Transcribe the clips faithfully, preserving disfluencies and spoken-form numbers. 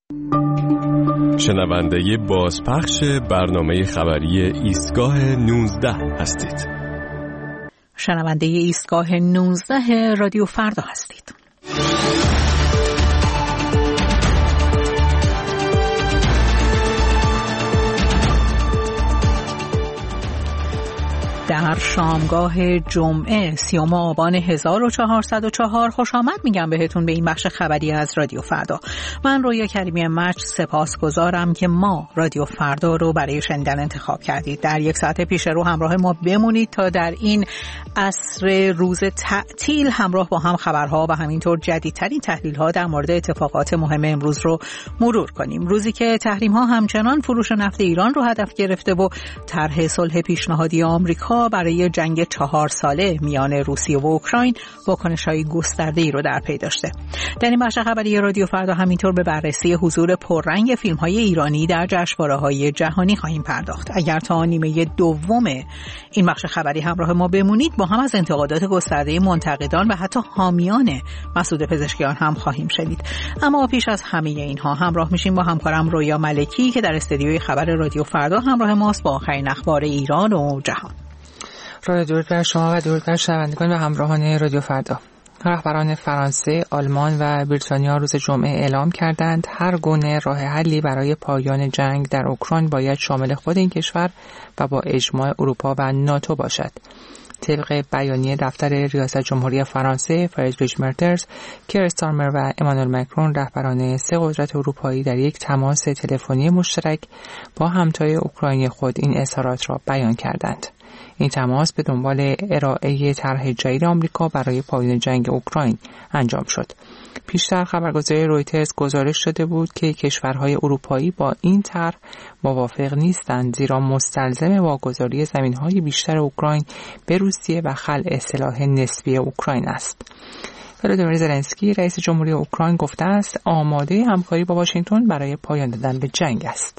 شنونده بازپخش برنامه خبری ایستگاه نوزده هستید. شنونده ایستگاه نوزده رادیو فردا هستید. در شامگاه جمعه سیوم آبان هزار و چهارصد و چهار خوش آمد میگم بهتون به این بخش خبری از رادیو فردا. من رویا کریمی مچ سپاسگزارم که ما رادیو فردا رو برای شنیدن انتخاب کردید. در یک ساعت پیش رو همراه ما بمونید تا در این عصر روز تعطیل همراه با هم خبرها و همینطور جدیدترین تحلیل‌ها در مورد اتفاقات مهم امروز رو مرور کنیم. روزی که تحریم‌ها همچنان فروش نفت ایران رو هدف گرفته و طرح صلح پیشنهادی آمریکا برای جنگ چهار ساله میان روسیه و اوکراین واکنش‌های گسترده‌ای رو در پی داشته. در این بخش خبری رادیو فردا همینطور به بررسی حضور پررنگ فیلم‌های ایرانی در جشنواره‌های جهانی خواهیم پرداخت. اگر تا نیمه دوم این بخش خبری همراه ما بمونید با هم از انتقادات گسترده منتقدان و حتی حامیان مسعود پزشکیان هم خواهیم شنید. اما پیش از همه اینها همراه میشیم با همکارم رویا ملکی که در استودیوی خبر رادیو فردا همراه ماست با آخرین اخبار ایران و جهان. رادیو درود بر شما و درود بر شنوندگان و همراهان رادیو فردا. رهبران فرانسه، آلمان و بریتانیا روز جمعه اعلام کردند هر گونه راه حلی برای پایان جنگ در اوکراین باید شامل خود این کشور و با اجماع اروپا و ناتو باشد. طبق بیانیه دفتر ریاست جمهوری فرانسه، فریدریش مرتز، کیر استارمر و امانوئل مکرون رهبران سه قدرت اروپایی در یک تماس تلفنی مشترک با همتای اوکراینی خود این اظهارات را بیان کردند. این تماس به دنبال ارائه طرح جدید آمریکا برای پایان جنگ اوکراین انجام شد. پیشتر خبرگزاری رویترز گزارش داده بود که کشورهای اروپایی با این طرح موافق نیستند، زیرا مستلزم واگذاری زمین‌های بیشتر اوکراین به روسیه و خلع سلاح نسبی اوکراین است. ولادیمیر زلنسکی رئیس جمهوری اوکراین گفته است آماده همکاری با واشنگتن برای پایان دادن به جنگ است.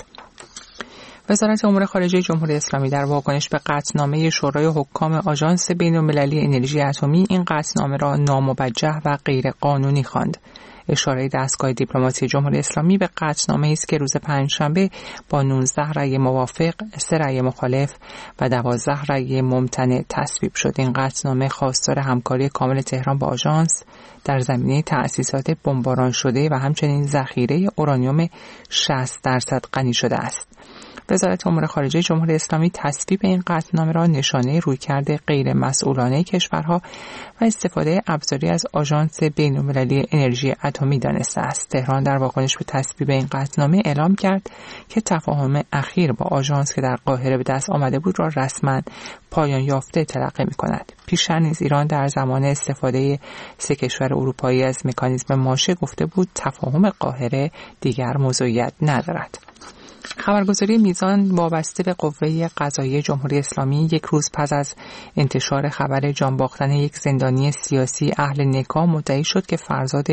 وزارت امور خارجه جمهوری اسلامی در واکنش به قطعنامه شورای حکام آژانس بین‌المللی انرژی اتمی این قطعنامه را ناموجه و غیر قانونی خواند. اشاره دستگاه دیپلماسی جمهوری اسلامی به قطعنامه است که روز پنجشنبه با نوزده رأی موافق، سه رأی مخالف و دوازده رأی ممتنع تصویب شد. این قطعنامه خواستار همکاری کامل تهران با آژانس در زمینه تأسیسات بمباران شده و همچنین ذخیره اورانیوم شصت درصد غنی شده است. وزارت امور خارجه جمهوری اسلامی تصویب این قطعنامه را نشانه رویکرد غیر مسئولانه کشورها و استفاده ابزاری از آژانس بین‌المللی انرژی اتمی دانسته است. تهران در واکنش به تصویب این قطعنامه اعلام کرد که تفاهم اخیر با آژانس که در قاهره به دست آمده بود را رسما پایان یافته تلقی می‌کند. پیشتر نیز ایران در زمان استفاده سه کشور اروپایی از مکانیزم ماشه گفته بود تفاهم قاهره دیگر موضوعیت ندارد. خبرگزاری میزان وابسته به قوه قضاییه جمهوری اسلامی یک روز پس از انتشار خبر جان باختن یک زندانی سیاسی اهل نکاح مدعی شد که فرزاد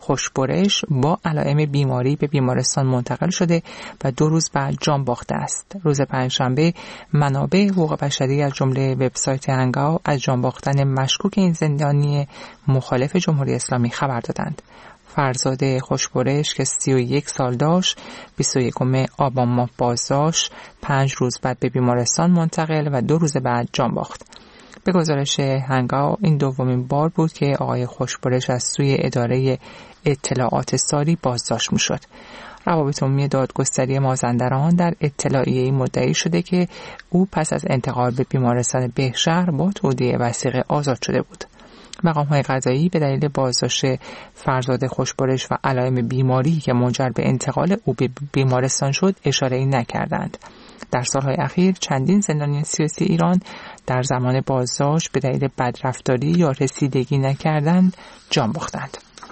خوشبرش با علائم بیماری به بیمارستان منتقل شده و دو روز بعد جان باخته است. روز پنجشنبه منابع حقوق بشری از جمله وبسایت هنگاو از جان باختن مشکوک این زندانی مخالف جمهوری اسلامی خبر دادند. فرزاد خوشبرش که سی و یک سال داشت، بیست و یکم آبان ماه بازداشت، پنج روز بعد به بیمارستان منتقل و دو روز بعد جان باخت. به گزارش هنگاو این دومین بار بود که آقای خوشبرش از سوی اداره اطلاعات ساری بازداشت می‌شد. روابط عمومی دادگستری مازندران در اطلاعیه مدعی شده که او پس از انتقال به بیمارستان بهشهر با تودیع وثیقه آزاد شده بود. مقام‌های قضایی به دلیل بازداشت فرزاد خوشبرش و علائم بیماری که منجر به انتقال او به بیمارستان شد اشاره‌ای نکردند. در سالهای اخیر چندین زندانی سیاسی ایران در زمان بازداشت به دلیل بدرفتاری یا رسیدگی نکردن جان باختند.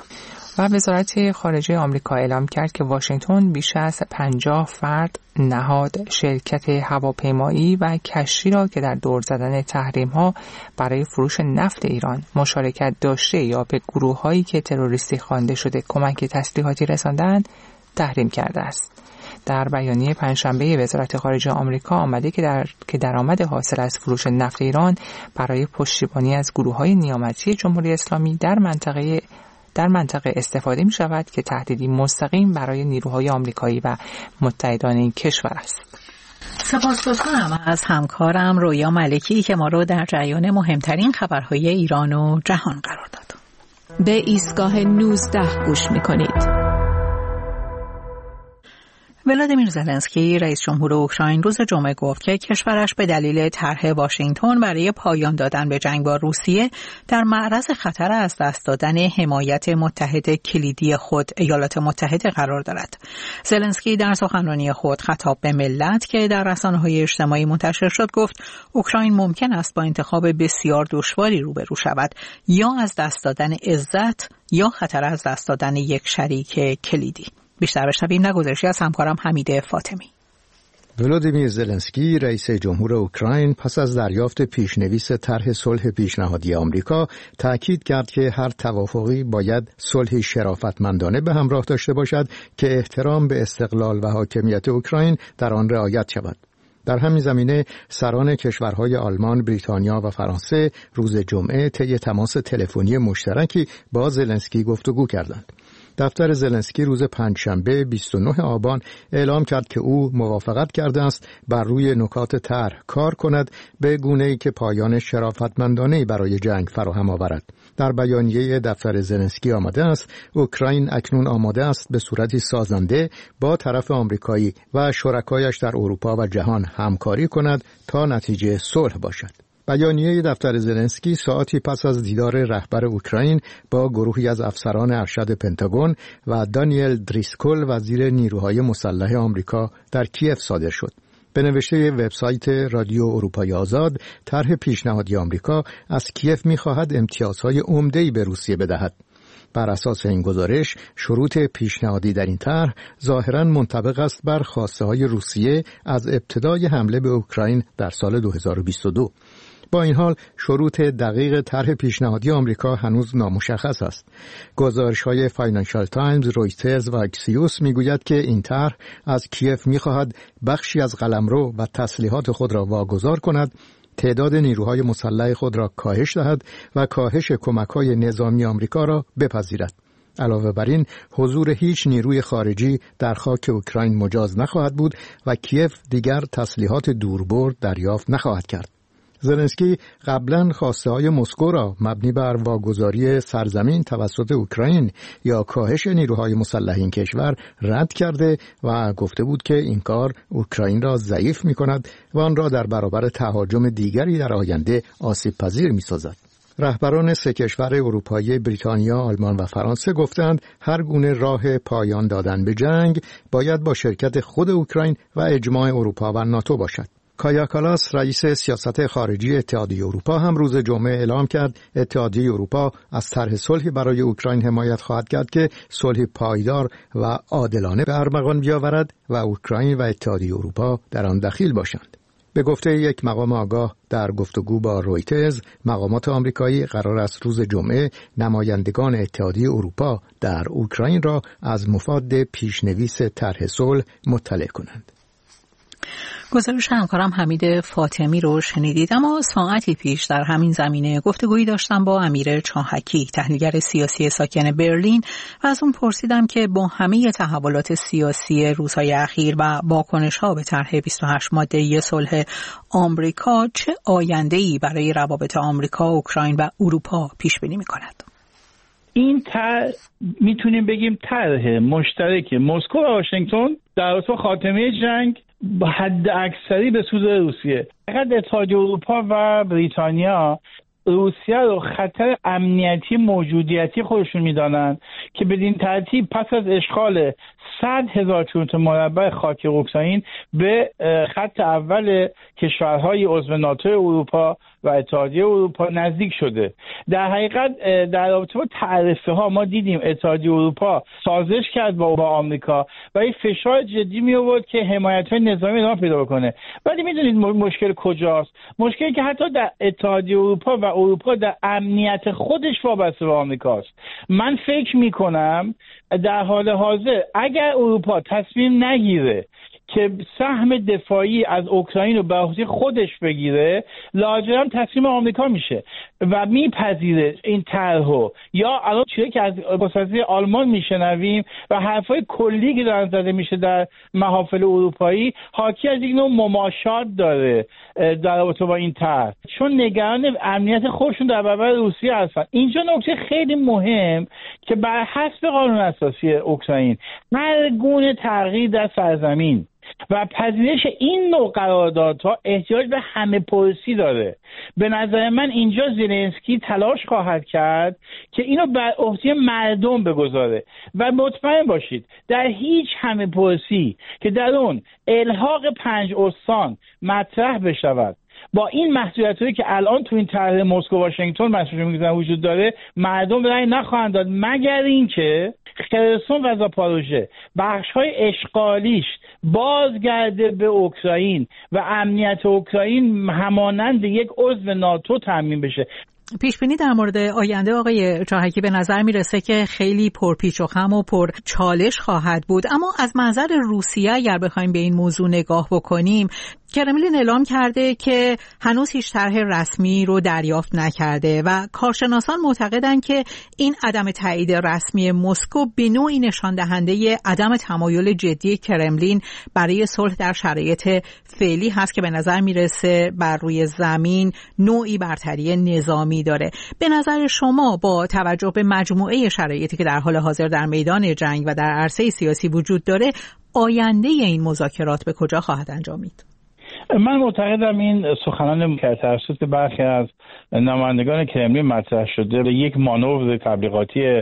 و وزارت خارجه آمریکا اعلام کرد که واشنگتن بیش از پنجاه فرد، نهاد، شرکت هواپیمایی و کشتی را که در دور زدن تحریم‌ها برای فروش نفت ایران مشارکت داشته یا به گروه‌هایی که تروریستی خوانده شده کمک تسلیحاتی رساندند تحریم کرده است. در بیانیه پنجشنبه وزارت خارجه آمریکا آمده که در که درآمد حاصل از فروش نفت ایران برای پشتیبانی از گروه‌های نیامتی جمهوری اسلامی در منطقه در منطقه استفاده می شود که تهدیدی مستقیم برای نیروهای آمریکایی و متحدان این کشور است. سپاسگزارم از همکارم رویا ملکی که ما رو در جریان مهمترین خبرهای ایران و جهان قرار داد. به ایستگاه نوزده گوش می‌کنید. ولادیمیر زلنسکی رئیس جمهور اوکراین روز جمعه گفت که کشورش به دلیل طرح واشنگتن برای پایان دادن به جنگ با روسیه در معرض خطر از دست دادن حمایت متحد کلیدی خود ایالات متحده قرار دارد. زلنسکی در سخنرانی خود خطاب به ملت که در رسانه‌های اجتماعی منتشر شد گفت اوکراین ممکن است با انتخاب بسیار دشواری روبرو شود، یا از دست دادن عزت یا خطر از دست دادن یک شریک کلیدی. بیشتر بشنویم نگذشتی از همکارم حمید فاطمی. ولادیمیر زلنسکی رئیس جمهور اوکراین پس از دریافت پیشنویس طرح صلح پیشنهادی آمریکا تأکید کرد که هر توافقی باید صلحی شرافتمندانه به همراه داشته باشد که احترام به استقلال و حاکمیت اوکراین در آن رعایت شود. در همین زمینه سران کشورهای آلمان، بریتانیا و فرانسه روز جمعه طی تماس تلفنی مشترکی با زلنسکی گفتگو کردند. دفتر زلنسکی روز پنجشنبه بیست و نه آبان اعلام کرد که او موافقت کرده است بر روی نکات طرح کار کند به گونه‌ای که پایان شرافتمندانه‌ای برای جنگ فراهم آورد. در بیانیه دفتر زلنسکی آمده است اوکراین اکنون آماده است به صورتی سازنده با طرف آمریکایی و شرکایش در اروپا و جهان همکاری کند تا نتیجه صلح باشد. بیانیه دفتر زلنسکی ساعتی پس از دیدار رهبر اوکراین با گروهی از افسران ارشد پنتاگون و دانیل دریسکول وزیر نیروهای مسلح آمریکا در کیف صادر شد. به نوشته وبسایت رادیو اروپای آزاد، طرح پیشنهادی آمریکا از کیف می‌خواهد امتیازهای عمده‌ای به روسیه بدهد. بر اساس این گزارش، شروط پیشنهادی در این طرح ظاهراً منطبق است بر خواسته‌های روسیه از ابتدای حمله به اوکراین در سال دو هزار و بیست و دو. با این حال شروط دقیق طرح پیشنهادی آمریکا هنوز نامشخص است. گزارش‌های فاینانشال تایمز، رویترز و اکسیوس می‌گوید که این طرح از کیف می‌خواهد بخشی از قلمرو و تسلیحات خود را واگذار کند، تعداد نیروهای مسلح خود را کاهش دهد و کاهش کمک‌های نظامی آمریکا را بپذیرد. علاوه بر این، حضور هیچ نیروی خارجی در خاک اوکراین مجاز نخواهد بود و کیف دیگر تسلیحات دوربرد دریافت نخواهد کرد. زلنسکی قبلا خواسته های مسکو را مبنی بر واگذاری سرزمین توسط اوکراین یا کاهش نیروهای مسلح این کشور رد کرده و گفته بود که این کار اوکراین را ضعیف می کند و آن را در برابر تهاجم دیگری در آینده آسیب پذیر می سازد. رهبران سه کشور اروپایی بریتانیا، آلمان و فرانسه گفتند هر گونه راه پایان دادن به جنگ باید با شرکت خود اوکراین و اجماع اروپا و ناتو باشد. کایا کالاس رئیس سیاست خارجی اتحادیه اروپا هم روز جمعه اعلام کرد اتحادیه اروپا از طرح صلحی برای اوکراین حمایت خواهد کرد که صلح پایدار و عادلانه به ارمغان بیاورد و اوکراین و اتحادیه اروپا در آن دخیل باشند. به گفته یک مقام آگاه در گفتگو با رویترز، مقامات آمریکایی قرار است روز جمعه نمایندگان اتحادیه اروپا در اوکراین را از مفاد پیشنویس طرح صلح مطلع کنند. گزارش همکارم حمید فاطمی رو شنیدید. اما ساعتی پیش در همین زمینه گفتگویی داشتم با امیر چاهکی، تحلیلگر سیاسی ساکن برلین، و از اون پرسیدم که با همه تحولات سیاسی روزهای اخیر و واکنش‌ها به طرح بیست و هشت ماده‌ای صلح آمریکا چه آینده‌ای برای روابط آمریکا، اوکراین و اروپا پیش بینی می‌کند. این طرح میتونیم بگیم طرح مشترک مسکو و واشنگتن در رابطه خاتمه جنگ با حد اکثری به سود روسیه. فقط اتحادیه اروپا و بریتانیا روسیه رو خطر امنیتی موجودیتی خودشون میدانن که بدین ترتیب پس از اشغال صد هزار کیلومتر مربع خاک اوکراین به خط اول کشورهای عضو ناتو اروپا و اتحادیه اروپا نزدیک شده. در حقیقت در رابطه با تعرفه ها ما دیدیم اتحادیه اروپا سازش کرد با با آمریکا و این فشار جدی می آورد که حمایت های نظامی ادامه پیدا کنه. ولی میدونید مشکل کجاست؟ مشکلی که حتی در اتحادیه اروپا و اروپا در امنیت خودش وابسته به آمریکاست. من فکر می کنم در حال حاضر اگر اروپا تصمیم نگیره که سهم دفاعی از اوکراین رو به عهده خودش بگیره، لاجرم تصمیم آمریکا میشه. و میپذیره این طرحو، یا الان چیزی که از واسطه آلمان میشنویم و حرفای کلی که دارن زده میشه در محافل اروپایی حاکی از یک نوع مماشات داره در رابطه با این طرح، چون نگران امنیت خودشون در برابر روسیه هستن. اینجا نکته خیلی مهم که بر حسب قانون اساسی اوکراین هر گونه تغییر در سرزمین و پذیرش این نوع قراردادها احتیاج به همه پرسی داره. به نظر من اینجا زلنسکی تلاش خواهد کرد که اینو بر عهده مردم بگذاره و مطمئن باشید در هیچ همه پرسی که در اون الحاق پنج استان مطرح بشود با این محدودیتایی که الان تو این طرح مسکو واشنگتن مثلا وجود داره، مردم رأی نخواهند داد مگر اینکه خرسون و زاپاروژه بخش‌های اشغالیش بازگرده به اوکراین و امنیت اوکراین همانند یک عضو ناتو تضمین بشه. پیش بینی در مورد آینده آقای چاهکی به نظر میرسه که خیلی پرپیچ و خم و پر چالش خواهد بود، اما از منظر روسیه اگر بخوایم به این موضوع نگاه بکنیم، کرملین اعلام کرده که هنوز هیچ طرح رسمی رو دریافت نکرده و کارشناسان معتقدند که این عدم تایید رسمی مسکو به نوعی نشان دهنده عدم تمایل جدی کرملین برای صلح در شرایط فعلی هست که به نظر میرسه بر روی زمین نوعی برتری نظامی داره. به نظر شما با توجه به مجموعه شرایطی که در حال حاضر در میدان جنگ و در عرصه سیاسی وجود داره، آینده این مذاکرات به کجا خواهد انجامید؟ من معتقدم این سخنان که توسط برخی از نمایندگان کرملین مطرح شده به یک مانور تبلیغاتی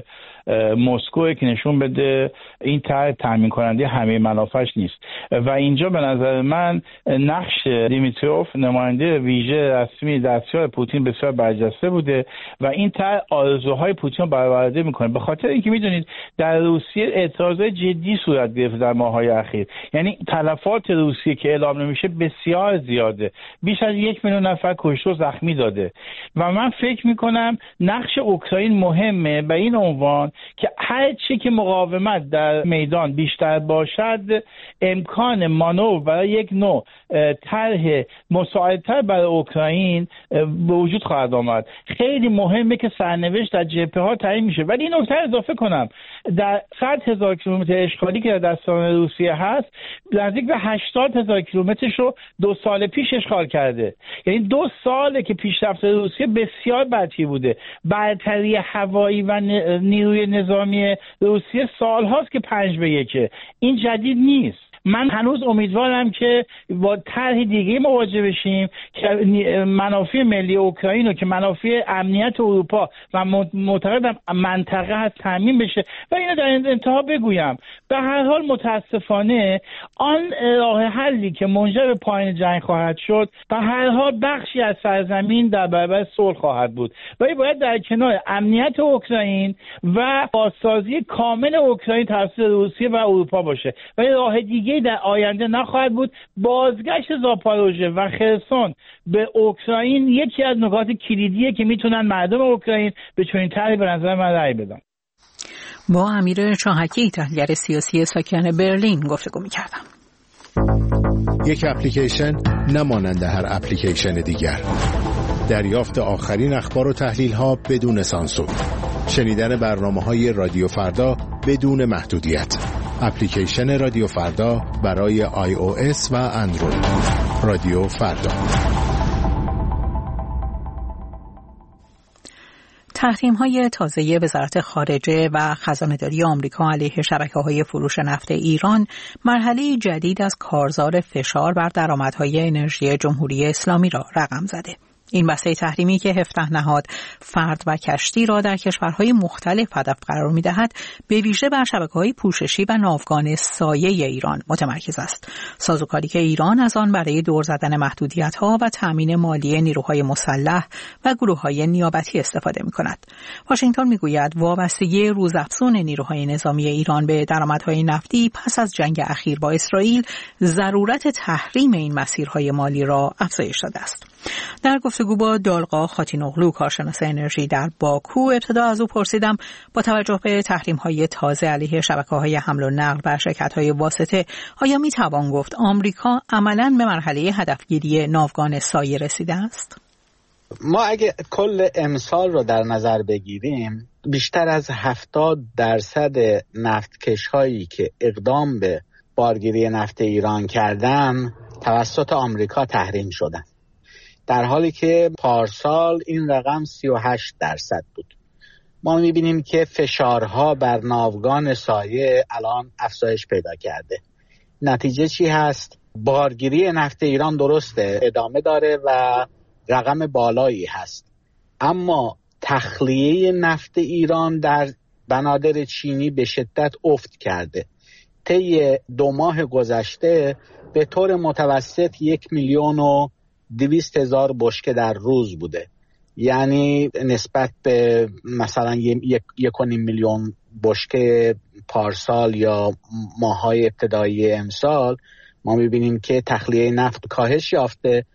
مسکو که نشون بده این طرح تامین کننده همه منافعش نیست و اینجا به نظر من نقش دیمیتروف نماینده ویژه رسمی دستیار پوتین بسیار برجسته بوده و این طرح آرزوهای پوتین رو برآورده میکنه، به خاطر اینکه میدونید در روسیه اعتراضات جدی صورت گرفت در ماه‌های اخیر، یعنی تلفات روسیه که اعلام نمیشه بسیار زیاده، بیش از یک میلیون نفر کشته و زخمی داده و من فکر میکنم نقش اوکراین مهمه به این عنوان که هر چی که مقاومت در میدان بیشتر باشد امکان مانور برای یک نوع طرح مساعدتر برای اوکراین به وجود خواهد آمد. خیلی مهمه که سرنوشت در جبهه ها تعیین میشه، ولی این نکته اضافه کنم در صد هزار کیلومتر اشغالی که در دستان روسیه هست نزدیک به هشتاد هزار کیلومترش رو دو سال پیش اشغال کرده، یعنی دو ساله که پیشرفت روسیه بسیار برتری بوده. برتری هوایی و نیروی نظامی روسیه سال هاست که پنج به یکه، این جدید نیست. من هنوز امیدوارم که با طرح دیگه مواجه بشیم که منافع ملی اوکراین و که منافع امنیت اروپا و معتقدم منطقه هست تامین بشه. و اینو در انتها بگویم به هر حال متاسفانه آن راه حلی که منجر به پایان جنگ خواهد شد به هر حال بخشی از سرزمین در برابر صلح خواهد بود، ولی باید در کنار امنیت اوکراین و بازسازی کامل اوکراین توسط روسیه و اروپا باشه، ولی راه دیگه در آینده نخواهد بود. بازگشت زاپاروژه و خرسون به اوکراین یکی از نکات کلیدیه که میتونن مردم اوکراین به چنین طرحی به نظر من رأی بدن. با امیر چاهکی تحلیلگر سیاسی ساکن برلین گفتگو می‌کردم. یک اپلیکیشن نمانند هر اپلیکیشن دیگر، دریافت آخرین اخبار و تحلیل‌ها بدون سانسور، شنیدن برنامه‌های رادیو فردا بدون محدودیت. اپلیکیشن رادیو فردا برای آی او اس و اندروید. رادیو فردا. تحریم‌های تازه وزارت خارجه و خزانه‌داری آمریکا علیه شبکه‌های فروش نفت ایران مرحله جدید از کارزار فشار بر درآمدهای انرژی جمهوری اسلامی را رقم زده. این بسته تحریمی که هفده نهاد فرد و کشتی را در کشورهای مختلف هدف قرار می‌دهد، به ویژه بر شبکه‌های پوششی و ناوگان سایه ایران متمرکز است. سازوکاری که ایران از آن برای دور زدن محدودیت‌ها و تأمین مالی نیروهای مسلح و گروه‌های نیابتی استفاده می‌کند. واشنگتن می‌گوید وابستگی روزافزون نیروهای نظامی ایران به درآمدهای نفتی پس از جنگ اخیر با اسرائیل ضرورت تحریم این مسیرهای مالی را افزایش داده است. در گفتگو با دالقا خاتینوغلو کارشناس انرژی در باکو ابتدا از او پرسیدم با توجه به تحریم‌های تازه علیه شبکه‌های حمل و نقل و شرکت‌های واسطه آیا می‌توان گفت آمریکا عملاً به مرحله هدفگیری ناوگان سایه رسیده است؟ ما اگه کل امسال رو در نظر بگیریم، بیشتر از هفتاد درصد نفتکش هایی که اقدام به بارگیری نفت ایران کردن توسط آمریکا تحریم شدن، در حالی که پارسال این رقم سی و هشت درصد بود. ما میبینیم که فشارها بر ناوگان سایه الان افزایش پیدا کرده. نتیجه چی هست؟ بارگیری نفت ایران درسته ادامه داره و رقم بالایی هست، اما تخلیه نفت ایران در بنادر چینی به شدت افت کرده. طی دو ماه گذشته به طور متوسط یک میلیون و دویست هزار بشکه در روز بوده، یعنی نسبت به مثلا یک, یک و نیم میلیون بشکه پارسال یا ماهای ابتدایی امسال ما میبینیم که تخلیه نفت کاهش یافته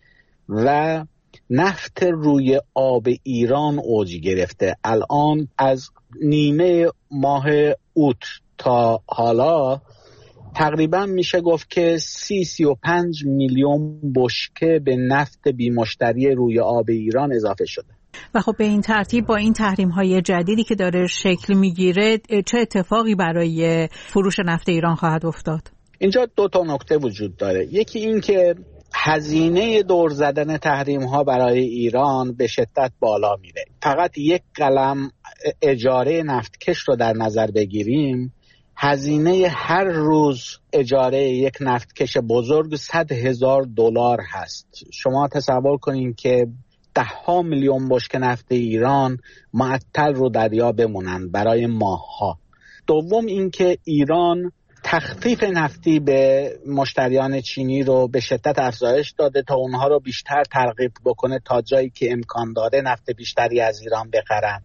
و نفت روی آب ایران اوج گرفته. الان از نیمه ماه اوت تا حالا تقریبا میشه گفت که سی سی و پنج میلیون بشکه به نفت بی مشتری روی آب ایران اضافه شده. و خب به این ترتیب با این تحریم های جدیدی که داره شکل میگیره چه اتفاقی برای فروش نفت ایران خواهد افتاد؟ اینجا دو تا نکته وجود داره. یکی این که هزینه دور زدن تحریم ها برای ایران به شدت بالا میره. فقط یک قلم اجاره نفتکش رو در نظر بگیریم، هزینه هر روز اجاره یک نفتکش بزرگ صد هزار دلار هست. شما تصور کنین که ده ها میلیون بشکه نفت ایران معطل رو دریا بمونن برای ماه‌ها. دوم اینکه ایران تخفیف نفتی به مشتریان چینی رو به شدت افزایش داده تا اونها رو بیشتر ترغیب بکنه تا جایی که امکان داره نفت بیشتری از ایران بخرن.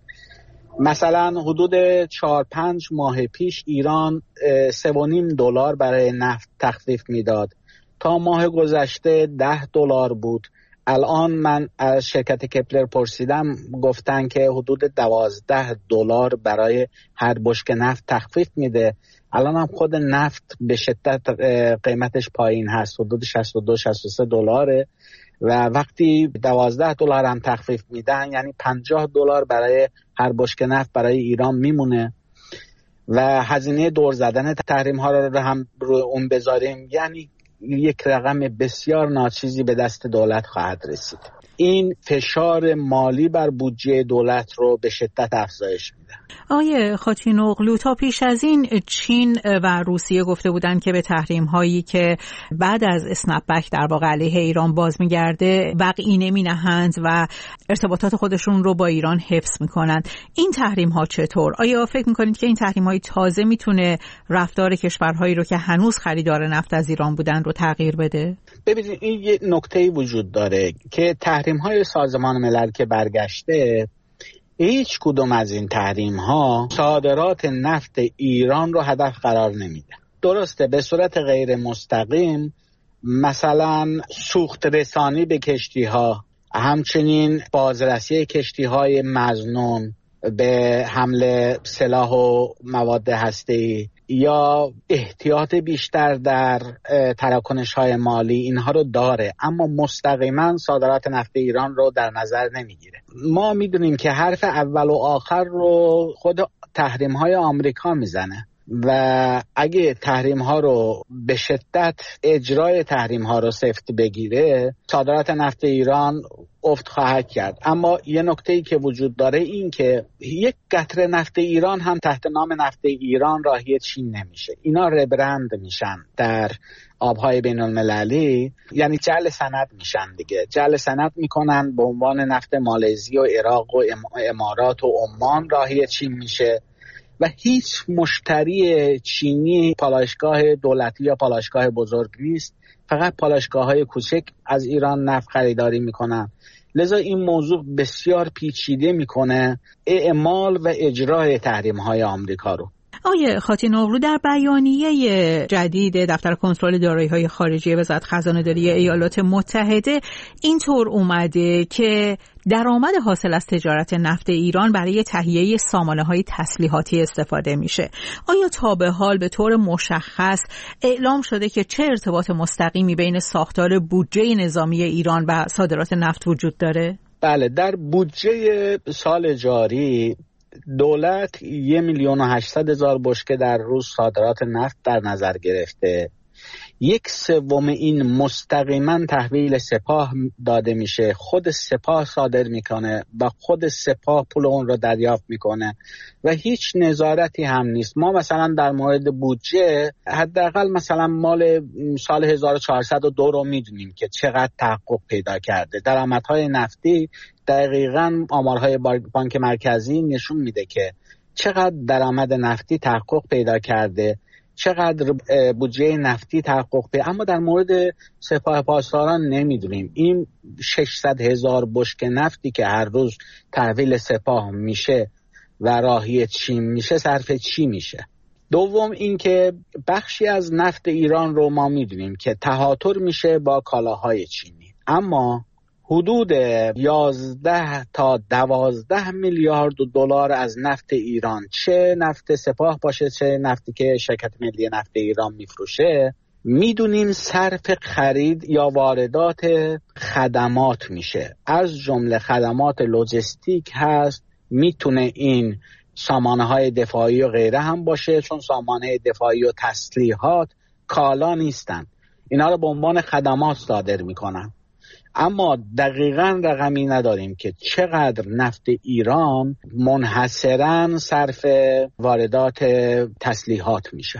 مثلا حدود چهار پنج ماه پیش ایران سه و نیم دلار برای نفت تخفیف میداد، تا ماه گذشته ده دلار بود. الان من از شرکت کپلر پرسیدم، گفتن که حدود دوازده دلار برای هر بشکه نفت تخفیف میده. الان هم خود نفت به شدت قیمتش پایین هست، حدود شصت و دو شصت و سه دلاره و وقتی دوازده دلار هم تخفیف میدن یعنی پنجاه دلار برای هر بشکه نفت برای ایران میمونه و هزینه دور زدن تحریم ها رو هم رو اون بذاریم یعنی یک رقم بسیار ناچیزی به دست دولت خواهد رسید. این فشار مالی بر بودجه دولت رو به شدت افزایش میده. آقای خاتینوغلو، تا پیش از این چین و روسیه گفته بودند که به تحریم هایی که بعد از اسنپ بک در واقع علیه ایران باز میگرده وقعی نمی نهند و ارتباطات خودشون رو با ایران حفظ میکنند. این تحریم ها چطور؟ آیا فکر میکنید که این تحریم های تازه میتونه رفتار کشورهایی رو که هنوز خریدار نفت از ایران بودن رو تغییر بده؟ ببینید این یه نکته‌ای وجود داره که تحریم های سازمان ملل که برگشته، هیچ کدوم از این تحریم ها صادرات نفت ایران رو هدف قرار نمیده. درسته به صورت غیر مستقیم مثلا سوخت رسانی به کشتی ها، همچنین بازرسی کشتی های مظنون به حمل سلاح و مواد هسته‌ای یا احتیاط بیشتر در تراکنش های مالی اینها رو داره، اما مستقیما صادرات نفت ایران رو در نظر نمیگیره. ما میدونیم که حرف اول و آخر رو خود تحریم های آمریکا میزنه و اگه تحریم ها رو به شدت اجرای تحریم ها رو سفت بگیره صادرات نفت ایران افت خواهد کرد. اما یه نکته‌ای که وجود داره این که یک قطره نفت ایران هم تحت نام نفت ایران راهی چین نمیشه. اینا ربرند میشن در آبهای بین المللی، یعنی جعل سند میشن دیگه، جعل سند میکنن به عنوان نفت مالزی و عراق و امارات و عمان راهی چین میشه و هیچ مشتری چینی پالایشگاه دولتی یا پالایشگاه بزرگ نیست، فقط پالایشگاه‌های کوچک از ایران نفت خریداری میکنن. لذا این موضوع بسیار پیچیده میکنه اعمال و اجرای تحریم‌های آمریکا رو. آقای خاتینوغلو، در بیانیه جدید دفتر کنترل دارایی‌های خارجی وزارت خزانه‌داری ایالات متحده اینطور اومده که درآمد حاصل از تجارت نفت ایران برای تهیه سامانه‌های تسلیحاتی استفاده میشه. آیا تا به حال به طور مشخص اعلام شده که چه ارتباط مستقیمی بین ساختار بودجه نظامی ایران و صادرات نفت وجود داره؟ بله، در بودجه سال جاری دولت یه میلیون و هشتصد هزار بشکه در روز صادرات نفت در نظر گرفته. یک سوم این مستقیما تحویل سپاه داده میشه، خود سپاه صادر میکنه و خود سپاه پول اون رو دریافت میکنه و هیچ نظارتی هم نیست. ما مثلا در مورد بودجه حداقل مثلا مال سال هزار و چهارصد و دو رو میدونیم که چقدر تحقق پیدا کرده. درآمدهای نفتی دقیقاً آمارهای بانک مرکزی نشون میده که چقدر درآمد نفتی تحقق پیدا کرده، چقدر بودجه نفتی تحقق پیدا، اما در مورد سپاه پاسداران نمیدونیم این ششصد هزار بشکه نفتی که هر روز تحویل سپاه میشه و راهی چین میشه صرف چی میشه. دوم این که بخشی از نفت ایران رو ما میدونیم که تهاتر میشه با کالاهای چینی، اما حدود یازده تا دوازده میلیارد دلار از نفت ایران، چه نفت سپاه باشه چه نفتی که شرکت ملی نفت ایران میفروشه، میدونیم صرف خرید یا واردات خدمات میشه، از جمله خدمات لوجستیک هست. میتونه این سامانه های دفاعی و غیره هم باشه، چون سامانه دفاعی و تسلیحات کالا نیستن، اینا رو به عنوان خدمات صادر میکنن. اما دقیقاً رقمی نداریم که چقدر نفت ایران منحصراً صرف واردات تسلیحات میشه.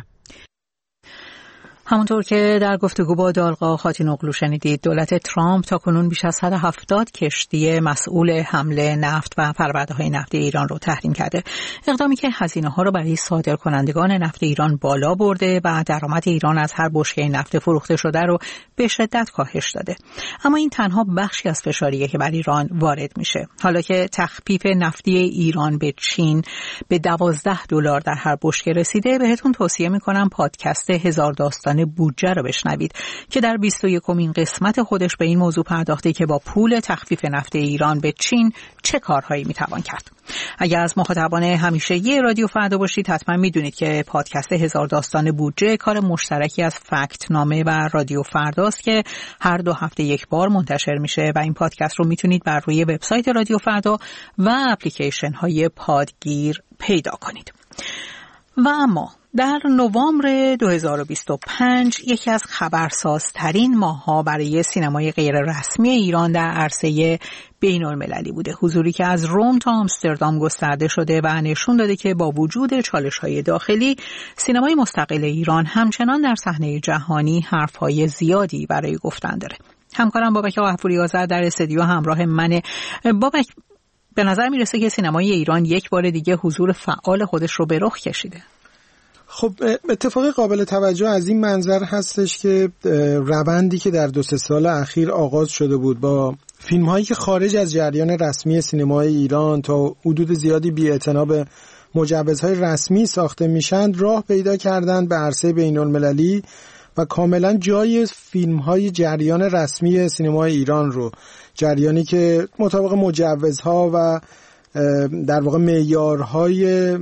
همونطور که در گفتگو با دالقا خاتینوغلو شنیدید، دولت ترامپ تاکنون بیش از صد و هفتاد کشتی مسئول حمل نفت و پرورده‌های نفتی ایران رو تحریم کرده. اقدامی که هزینه‌ها رو برای صادرکنندگان نفت ایران بالا برده و درآمد ایران از هر بشکه نفت فروخته شده رو به شدت کاهش داده. اما این تنها بخشی از فشاریه که بر ایران وارد میشه. حالا که تخفیف نفتی ایران به چین به دوازده دلار در هر بشکه رسیده، بهتون توصیه می‌کنم پادکست هزار داستان بودجه رو بشنوید که در بیست و یکمین قسمت خودش به این موضوع پرداخته که با پول تخفیف نفت ایران به چین چه کارهایی میتوان کرد. اگر از مخاطبان همیشه یه رادیو فردا باشید، حتما میدونید که پادکست هزار داستان بودجه کار مشترکی از فکت نامه و رادیو فرداست که هر دو هفته یک بار منتشر میشه و این پادکست رو میتونید بر روی وبسایت رادیو فردا و اپلیکیشن های پادگیر پیدا کنید. و اما در نوامبر دو هزار و بیست و پنج یکی از خبرسازترین ماه‌ها برای سینمای غیر رسمی ایران در عرصه بین‌المللی بوده. حضوری که از روم تا آمستردام گسترده شده و نشون داده که با وجود چالش‌های داخلی، سینمای مستقل ایران همچنان در صحنه جهانی حرف‌های زیادی برای گفتن داره. همکارم بابک غفوری آذر در استودیو همراه منه. بابک، به نظر میرسه که سینمای ایران یک بار دیگه حضور فعال خودش رو به رخ کشیده. خب اتفاق قابل توجه از این منظر هستش که روندی که در دو سه سال اخیر آغاز شده بود با فیلم هایی که خارج از جریان رسمی سینمای ایران تا حدود زیادی بی‌اعتنا به مجوزهای رسمی ساخته میشن، راه پیدا کردن به عرصه بین المللی و کاملا جای فیلم های جریان رسمی سینمای ایران رو، جریانی که مطابق مجوزها و در واقع معیارهای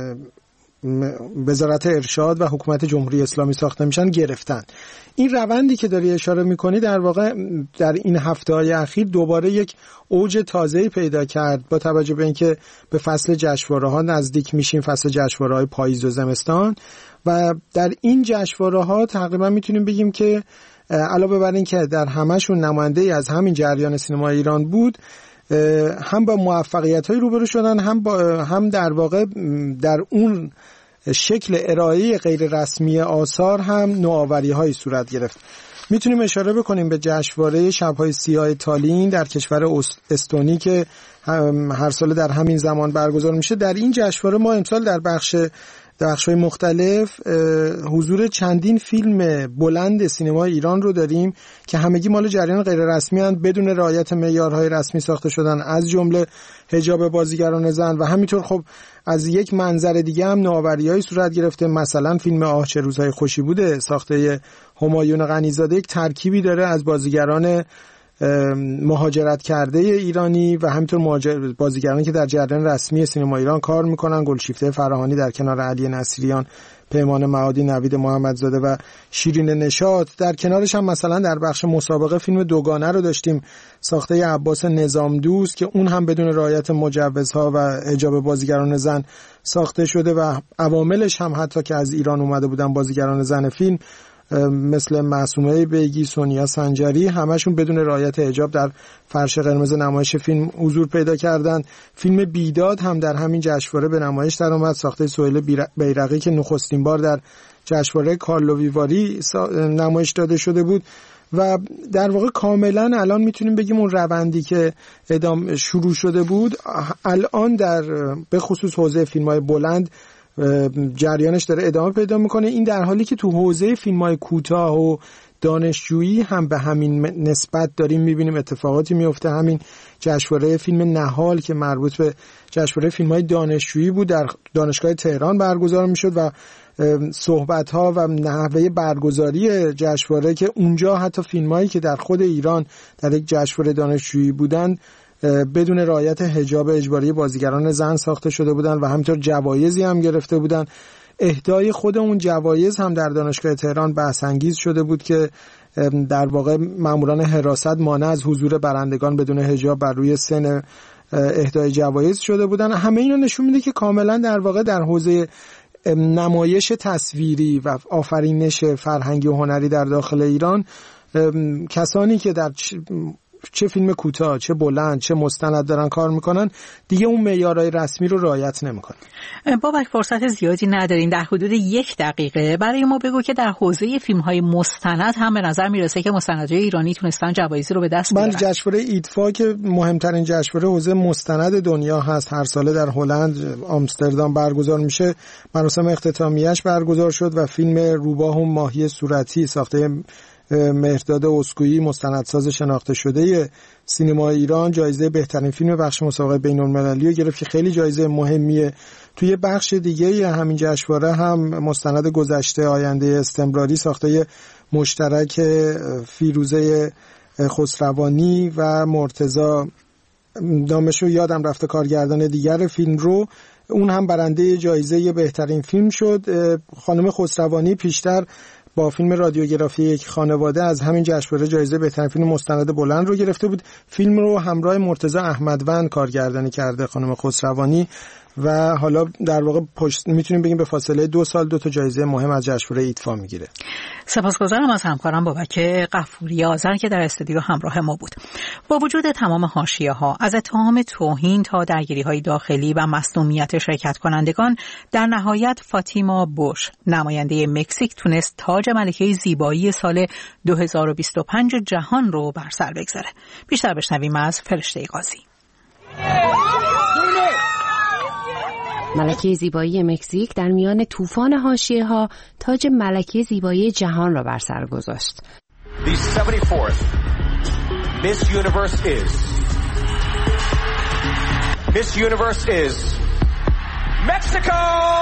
وزارت ارشاد و حکومت جمهوری اسلامی ساخته میشن گرفتن. این روندی که داری اشاره میکنی در واقع در این هفته‌های اخیر دوباره یک اوج تازه‌ای پیدا کرد با توجه به اینکه به فصل جشنواره‌ها نزدیک میشیم، فصل جشنواره‌های پاییز و زمستان، و در این جشنواره‌ها تقریبا میتونیم بگیم که علاوه بر این که در همشون نماینده‌ای از همین جریان سینما ایران بود، هم با موفقیت‌های روبرو شدن، هم با هم در واقع در اون شکل ارائه غیر رسمی آثار هم نوآوری‌های صورت گرفت. میتونیم اشاره بکنیم به جشنواره شب‌های سیاه تالین در کشور استونی که هر سال در همین زمان برگزار میشه. در این جشنواره ما امسال در بخش در بخش‌های مختلف حضور چندین فیلم بلند سینمای ایران رو داریم که همگی مال جریان غیر رسمی اند، بدون رعایت معیارهای رسمی ساخته شدن، از جمله حجاب بازیگران زن، و همینطور خب از یک منظر دیگه هم نوآوری‌های صورت گرفته. مثلا فیلم آه چه روزهای خوشی بوده ساخته همایون غنی‌زاده یک ترکیبی داره از بازیگران مهاجرت کرده ایرانی و همینطور بازیگرانی که در جریان رسمی سینما ایران کار میکنن. گلشیفته فراهانی در کنار علی نصیریان پیمان معادی، نوید محمدزاده و شیرین نشاط. در کنارش هم مثلا در بخش مسابقه فیلم دوگانه رو داشتیم ساخته عباس نظامدوست که اون هم بدون رعایت مجوزها و حجاب بازیگران زن ساخته شده و عواملش هم حتی که از ایران اومده بودن بازیگران زن فیلم مثل معصومه بیگی، سونیا سنجری، همشون بدون رعایت حجاب در فرش قرمز نمایش فیلم حضور پیدا کردند. فیلم بیداد هم در همین جشنواره به نمایش در اومد، ساخته سهیل بیرقی که نخستین بار در جشنواره کارلو ویواری نمایش داده شده بود و در واقع کاملا الان میتونیم بگیم اون روندی که ادامه شروع شده بود الان در به خصوص حوزه فیلم‌های بلند جریانش داره ادامه پیدا میکنه. این در حالی که تو حوزه فیلم‌های کوتاه و دانشجویی هم به همین نسبت داریم میبینیم اتفاقاتی میفته. همین جشنواره فیلم نهال که مربوط به جشنواره فیلم‌های دانشجویی بود در دانشگاه تهران برگزار میشد و صحبت‌ها و نحوه برگزاری جشنواره که اونجا حتی فیلم‌هایی که در خود ایران در یک جشنواره دانشجویی بودن بدون رعایت حجاب اجباری بازیگران زن ساخته شده بودن و همینطور جوایزی هم گرفته بودن. اهدای خود اون جوایز هم در دانشگاه تهران بحث انگیز شده بود که در واقع ماموران حراست مانع از حضور برندگان بدون حجاب بر روی سن اهدای جوایز شده بودن. همه اینا نشون میده که کاملا در واقع در حوزه نمایش تصویری و آفرینش فرهنگی و هنری در داخل ایران کسانی که در چه فیلم کوتاه، چه بلند، چه مستند دارن کار میکنن دیگه اون معیارهای رسمی رو رعایت نمیکنن. بابک فرصت زیادی ندارین، در حدود یک دقیقه برای ما بگو که در حوزه فیلم‌های مستند هم به نظر میرسه که مستندهای ایرانی تونستن جوایزی رو به دست بیارن. بله، جشنواره ایدفا که مهمترین جشنواره حوزه مستند دنیا هست، هر ساله در هلند آمستردام برگزار میشه. مراسم اختتامیه‌اش برگزار شد و فیلم روباه و ماهی صورتی ساخته مهرداد اسکویی مستندساز شناخته شده سینما ایران جایزه بهترین فیلم بخش مسابقه بین‌المللی رو گرفت که خیلی جایزه مهمیه. توی بخش دیگه همین جشنواره هم مستند گذشته آینده استمراری ساخته مشترک فیروزه خسروانی و مرتضی نامشو یادم رفته کارگردان دیگر فیلم رو، اون هم برنده جایزه بهترین فیلم شد. خانم خسروانی پیشتر با فیلم رادیوگرافی یک خانواده از همین جشنواره جایزه بهترین فیلم مستند بلند رو گرفته بود. فیلم رو همراه مرتضی احمدوند کارگردانی کرده خانم خسروانی و حالا در واقع پشت میتونیم بگیم به فاصله دو سال دو تا جایزه مهم از جشنواره ایدفا میگیره. سپاسگزارم از همکارم بابک غفوری آذر که در استودیو همراه ما بود. با وجود تمام حاشیه‌ها از اتهام توهین تا درگیری‌های داخلی و مصدومیت شرکت کنندگان، در نهایت فاطیما بوش نماینده مکزیک تونست تاج ملکه زیبایی سال دو هزار و بیست و پنج جهان رو بر سر بگذاره. بیشتر بشنویم از فرشته قاضی. ملکه زیبایی مکزیک در میان طوفان حاشیه‌ها تاج ملکه زیبایی جهان را بر سر گذاشت. The seventy-fourth Miss Universe is Miss Universe is Mexico.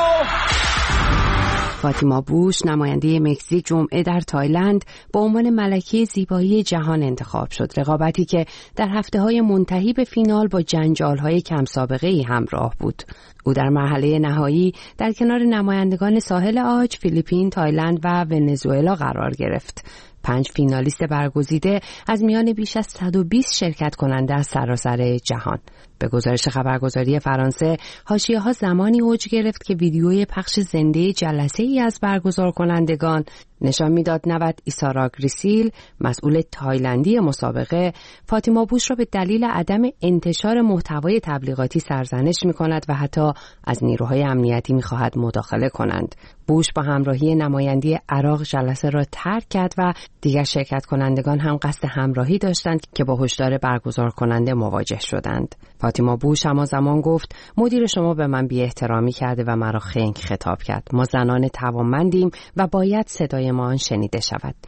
فاطیما بوش نماینده مکزیک جمعه در تایلند با عنوان ملکه زیبایی جهان انتخاب شد. رقابتی که در هفته‌های منتهی به فینال با جنجال‌های کم سابقه‌ای همراه بود. او در مرحله نهایی در کنار نمایندگان ساحل عاج، فیلیپین، تایلند و ونزوئلا قرار گرفت. پنج فینالیست برگزیده از میان بیش از صد و بیست شرکت کننده از سراسر جهان. به گزارش خبرگزاری فرانسه، حاشیه‌ها زمانی اوج گرفت که ویدیوی پخش زنده جلسه‌ای از برگزار کنندگان نشان میداد نود ایسارا گریسیل، مسئول تایلندی مسابقه، فاطیما بوش را به دلیل عدم انتشار محتوای تبلیغاتی سرزنش می‌کند و حتی از نیروهای امنیتی می‌خواهد مداخله کنند. بوش با همراهی نمایندی عراق جلسه را ترک کرد و دیگر شرکت کنندگان هم قصد همراهی داشتند که با هشدار برگزار کننده مواجه شدند. فاطیما بوش اما زمان گفت مدیر شما به من بی احترامی کرده و مرا خنگ خطاب کرد. ما زنان توانمندیم و باید صدای ما شنیده شود.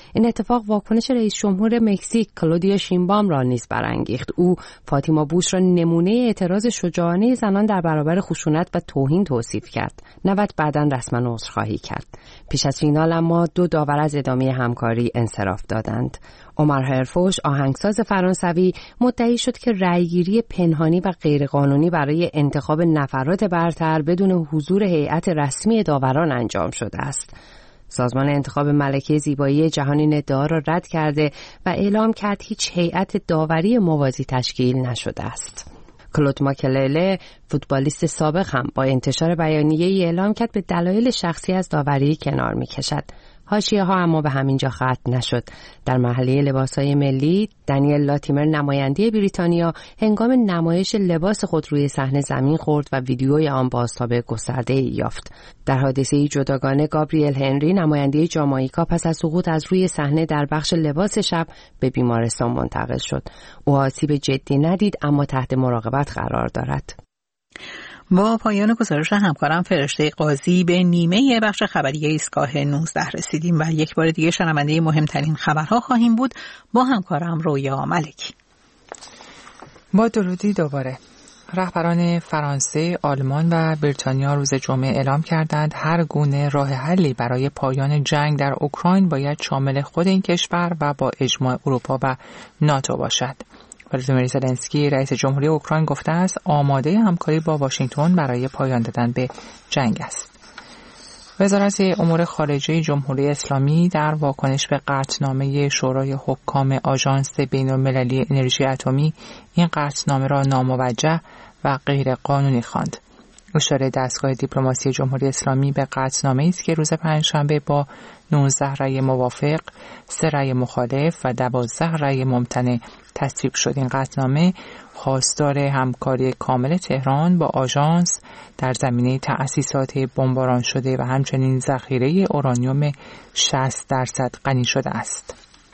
این اتفاق واکنش رئیس جمهور مکزیک کلودیا شینبام را نیز برانگیخت. او فاطیما بوش را نمونه اعتراض شجاعانه زنان در برابر خشونت و توهین توصیف کرد. نوت بعداً رسما عذرخواهی کرد. پیش از فینال اما دو داور از ادامه همکاری انصراف دادند. عمر هرفوش آهنگساز فرانسوی مدعی شد که رأیگیری پنهانی و غیرقانونی برای انتخاب نفرات برتر بدون حضور هیئت رسمی داوران انجام شده است. سازمان انتخاب ملکه زیبایی جهان این ادعا را رد کرده و اعلام کرد هیچ هیئت داوری موازی تشکیل نشده است. کلود ماکلله فوتبالیست سابق هم با انتشار بیانیه‌ای اعلام کرد به دلایل شخصی از داوری کنار می‌کشد. حاشیه‌ها اما به همین جا ختم نشد. در محله لباس‌های ملی، دنیل لاتیمر نماینده بریتانیا هنگام نمایش لباس خود روی صحنه زمین خورد و ویدیوی آن بازتاب گسترده‌ای یافت. در حادثه‌ای جداگانه گابریل هنری نماینده جامائیکا پس از سقوط از روی صحنه در بخش لباس شب به بیمارستان منتقل شد. او آسیب جدی ندید اما تحت مراقبت قرار دارد. با پایان گزارش همکارم فرشته قاضی به نیمه بخش خبری ایستگاه نوزده رسیدیم و یک بار دیگه شنونده مهمترین خبرها خواهیم بود با همکارم رویا ملکی. با درودی دوباره. رهبران فرانسه، آلمان و بریتانیا روز جمعه اعلام کردند هر گونه راه حلی برای پایان جنگ در اوکراین باید شامل خود این کشور و با اجماع اروپا و ناتو باشد. ولادیمیر زلنسکی رئیس جمهوری اوکراین گفته است آماده همکاری با واشنگتن برای پایان دادن به جنگ است. وزارت امور خارجه جمهوری اسلامی در واکنش به قطعنامه شورای حکام آژانس بین‌المللی انرژی اتمی این قطعنامه را ناموجه و غیر قانونی خواند. اشاره دستگاه دیپلماسی جمهوری اسلامی به قطعنامه‌ای است که روز پنجشنبه با نوزده رأی موافق، سه رأی مخالف و دوازده رأی ممتنع تصویب شد. این قطعنامه خواستار همکاری کامل تهران با آژانس در زمینه تأسیسات بمباران شده و همچنین ذخیره اورانیوم شصت درصد غنی شده است.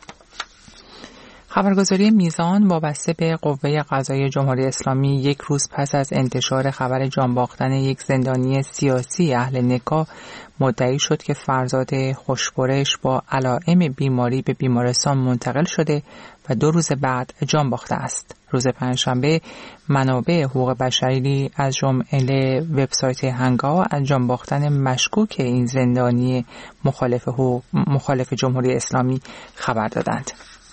خبرگزاری میزان وابسته به قوه قضاییه جمهوری اسلامی یک روز پس از انتشار خبر جان باختن یک زندانی سیاسی اهل نکاح مدعی شد که فرزاد خوشبرش با علائم بیماری به بیمارستان منتقل شده و دو روز بعد جان باخته است. روز پنجشنبه منابع حقوق بشری از جمله وبسایت هنگا از جان باختن مشکوک این زندانی مخالف حقوق مخالف جمهوری اسلامی خبر دادند.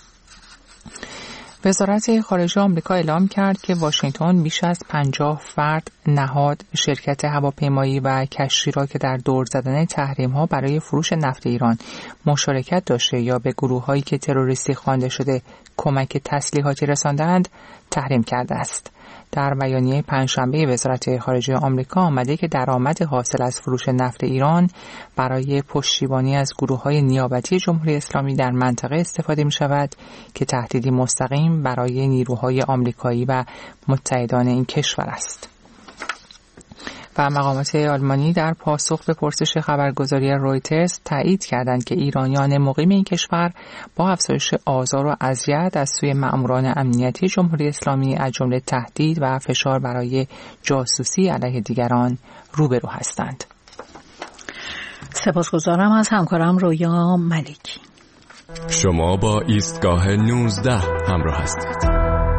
وزارت خارجه آمریکا اعلام کرد که واشنگتن بیش از پنجاه فرد، نهاد، شرکت هواپیمایی و کشتی را که در دور زدن تحریم‌ها برای فروش نفت ایران مشارکت داشته یا به گروه‌هایی که تروریستی خوانده شده کمک تسلیحاتی رساندند تحریم کرده است. در بیانیه پنجشنبه وزارت خارجه آمریکا آمده که درآمد حاصل از فروش نفت ایران برای پشتیبانی از گروه‌های نیابتی جمهوری اسلامی در منطقه استفاده می‌شود که تهدیدی مستقیم برای نیروهای آمریکایی و متحدان این کشور است. و مقامات آلمانی در پاسخ به پرسش خبرگزاری رویترز تایید کردند که ایرانیان مقیم این کشور با افزایش آزار و اذیت از سوی مأموران امنیتی جمهوری اسلامی از جمله تهدید و فشار برای جاسوسی علیه دیگران روبرو هستند. سپاسگزارم از همکارم رویا ملکی. شما با ایستگاه نوزده همراه هستید.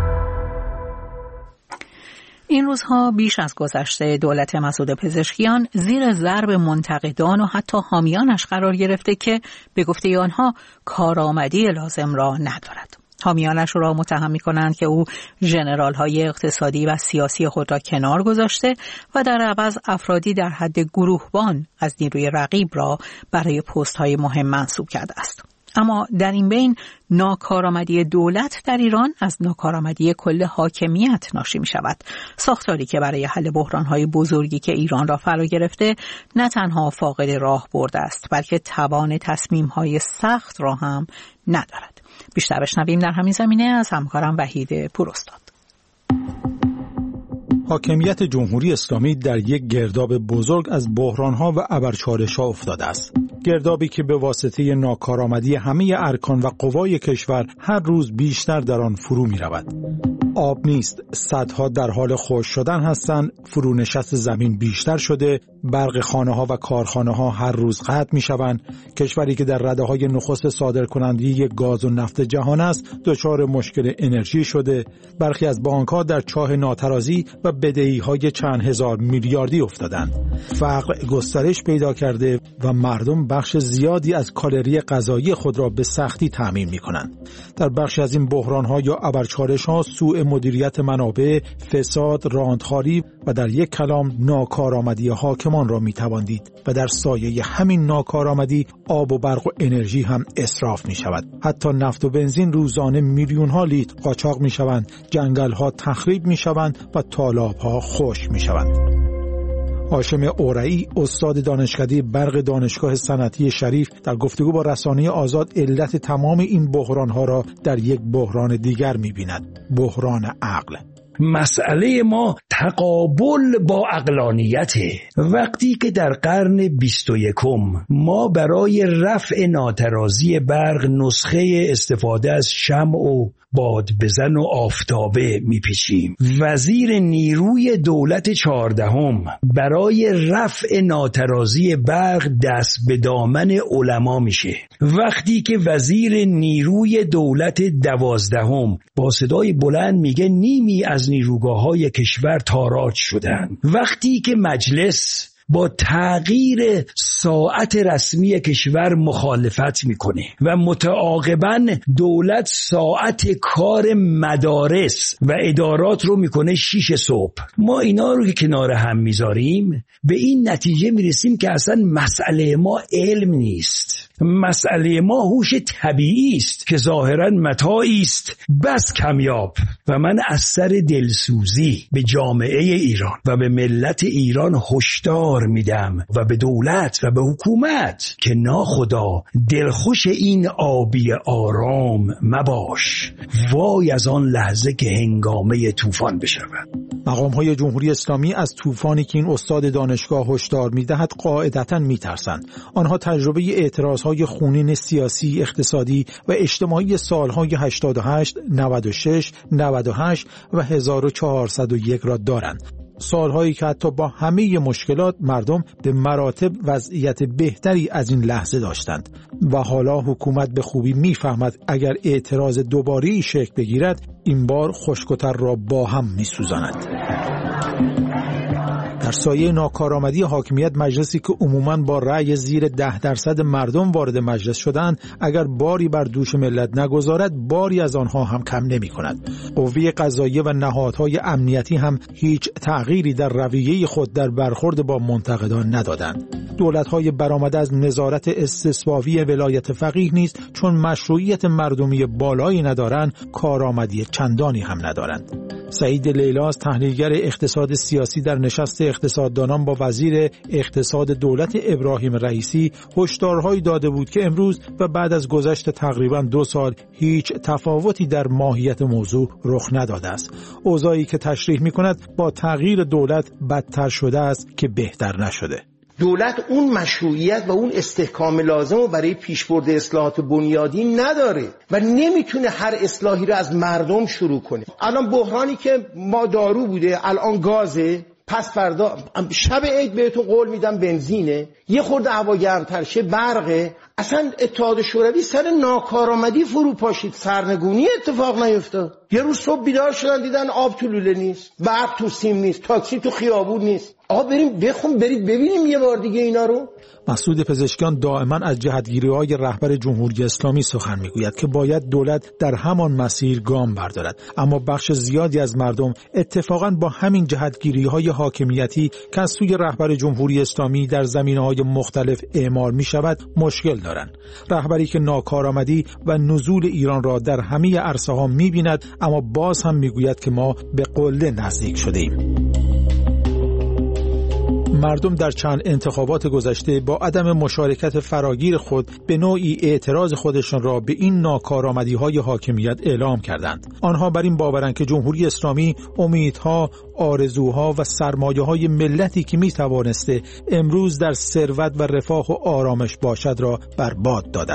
این روزها بیش از گذشته دولت مسعود پزشکیان زیر ضرب منتقدان و حتی حامیانش قرار گرفته که به گفته آنها کارآمدی لازم را ندارد. حامیانش را متهم می‌کنند که او ژنرال‌های اقتصادی و سیاسی خود را کنار گذاشته و در عوض افرادی در حد گروهبان از نیروی رقیب را برای پست‌های مهم منصوب کرده است. اما در این بین ناکارآمدی دولت در ایران از ناکارآمدی کل حاکمیت ناشی می شود. ساختاری که برای حل بحران‌های بزرگی که ایران را فرا گرفته نه تنها فاقد راه برده است بلکه توان تصمیم‌های سخت را هم ندارد. بیشتر بشنویم در همین زمینه از همکارم وحید پوراستاد. حاکمیت جمهوری اسلامی در یک گرداب بزرگ از بحران‌ها و ابرچالش‌ها افتاده است. گردابی که به واسطه ناکارآمدی همه ارکان و قوای کشور هر روز بیشتر در آن فرو می‌رود. آب نیست، سدها در حال خشک شدن هستند، فرونشست زمین بیشتر شده، برق خانه‌ها و کارخانه‌ها هر روز قطع می‌شوند. کشوری که در رده‌های نخست صادرکننده گاز و نفت جهان است، دچار مشکل انرژی شده. برخی از بانک‌ها در چاه ناترازی و بدهی‌های چند هزار میلیاردی افتادند. فقر گسترش پیدا کرده و مردم بخش زیادی از کالری غذایی خود را به سختی تامین می‌کنند. در بخشی از این بحران‌ها یا ابرچالش‌ها سوء مدیریت منابع، فساد، راندخواری و در یک کلام ناکارآمدی حاکمان را می‌توان دید و در سایه همین ناکارآمدی آب و برق و انرژی هم اسراف می‌شود. حتی نفت و بنزین روزانه میلیون‌ها لیتر قاچاق می‌شوند، جنگل‌ها تخریب می‌شوند و تالاب‌ها خشک می‌شوند. هاشم اورئی، استاد دانشکده برق دانشگاه صنعتی شریف، در گفتگو با رسانه آزاد علت تمام این بحران‌ها را در یک بحران دیگر می‌بیند: بحران عقل. مسئله ما تقابل با عقلانیته. وقتی که در قرن بیست و یکم ما برای رفع ناترازی برق نسخه استفاده از شمع و باد بزن و آفتابه میپیچیم، وزیر نیروی دولت چهاردهم برای رفع ناترازی برق دست به دامن علما میشه. وقتی که وزیر نیروی دولت دوازدهم با صدای بلند میگه نیمی از نیروگاه‌های کشور تاراج شدن. وقتی که مجلس با تغییر ساعت رسمی کشور مخالفت میکنه و متعاقباً دولت ساعت کار مدارس و ادارات رو میکنه شیش صبح، ما اینا رو که کنار هم میذاریم به این نتیجه میرسیم که اصلا مسئله ما علم نیست، مسئله ما هوش طبیعی است که ظاهراً متاعی است بس کمیاب. و من از سر دلسوزی به جامعه ایران و به ملت ایران هشدار میدم و به دولت و به حکومت که ناخدا دلخوش این آبی آرام مباش، وای از آن لحظه که هنگامه طوفان بشود. مقام‌های جمهوری اسلامی از طوفانی که این استاد دانشگاه هشدار می‌دهد قاعدتاً می‌ترسند. آنها تجربه اعتراض‌های خونین سیاسی، اقتصادی و اجتماعی سال‌های هشتاد و هشت، نود و شش، نود و هشت و هزار و چهارصد و یک را دارند. سالهایی که حتی با همه مشکلات مردم به مراتب وضعیت بهتری از این لحظه داشتند و حالا حکومت به خوبی میفهمد اگر اعتراض دوباری شکل بگیرد این بار خشک‌وتر را با هم میسوزاند. در سایه ناکارآمدی حاکمیت، مجلسی که عموماً با رأی زیر ده درصد مردم وارد مجلس شدند، اگر باری بر دوش ملت نگذارد باری از آنها هم کم نمی کند. قوه قضاییه و نهادهای امنیتی هم هیچ تغییری در رویه خود در برخورد با منتقدان ندادند. دولت‌های برآمده از نظارت استثباوی ولایت فقیه نیز چون مشروعیت مردمی بالایی ندارند، کارآمدی چندانی هم ندارند. سعید لیلاز، تحلیلگر اقتصاد سیاسی، در نشست اقتصاددانان با وزیر اقتصاد دولت ابراهیم رئیسی هشدارهایی داده بود که امروز و بعد از گذشت تقریباً دو سال هیچ تفاوتی در ماهیت موضوع رخ نداده است. اوضاعی که تشریح می‌کند با تغییر دولت بدتر شده است که بهتر نشده. دولت اون مشروعیت و اون استحکام لازم رو برای پیشبرد اصلاحات بنیادی نداره و نمیتونه هر اصلاحی رو از مردم شروع کنه. الان بحرانی که ما دارو بوده الان گازه، پس فردا شب عید بهتون قول میدم بنزینه، یه خورده هوا گرمتر شه برقه. اصلا اتحاد شوروی سر ناکارآمدی فرو پاشید، سرنگونی اتفاق نیفتاد. یه روز صبح بیدار شدن دیدن آب تو لوله نیست، برق تو سیم نیست، تاکسی تو خیابون نیست. آقا بریم بخون برید ببینیم یه بار دیگه اینا رو. مسعود پزشکیان دائما از جهتگیری‌های رهبر جمهوری اسلامی سخن میگوید که باید دولت در همان مسیر گام بردارد، اما بخش زیادی از مردم اتفاقاً با همین جهتگیری‌های حاکمیتی که از سوی رهبر جمهوری اسلامی در زمینه‌های مختلف اعمال می‌شود مشکل دارند. رهبری که ناکارآمدی و نزول ایران را در همه عرصه‌ها می‌بیند، اما باز هم میگوید که ما به قله نزدیک شده‌ایم. مردم در چند انتخابات گذشته با عدم مشارکت فراگیر خود به نوعی اعتراض خودشان را به این ناکارآمدی‌های حاکمیت اعلام کردند. آنها بر این باورند که جمهوری اسلامی امیدها، آرزوها و سرمایه‌های ملتی که می‌توانسته امروز در ثروت و رفاه و آرامش باشد را برباد داده است.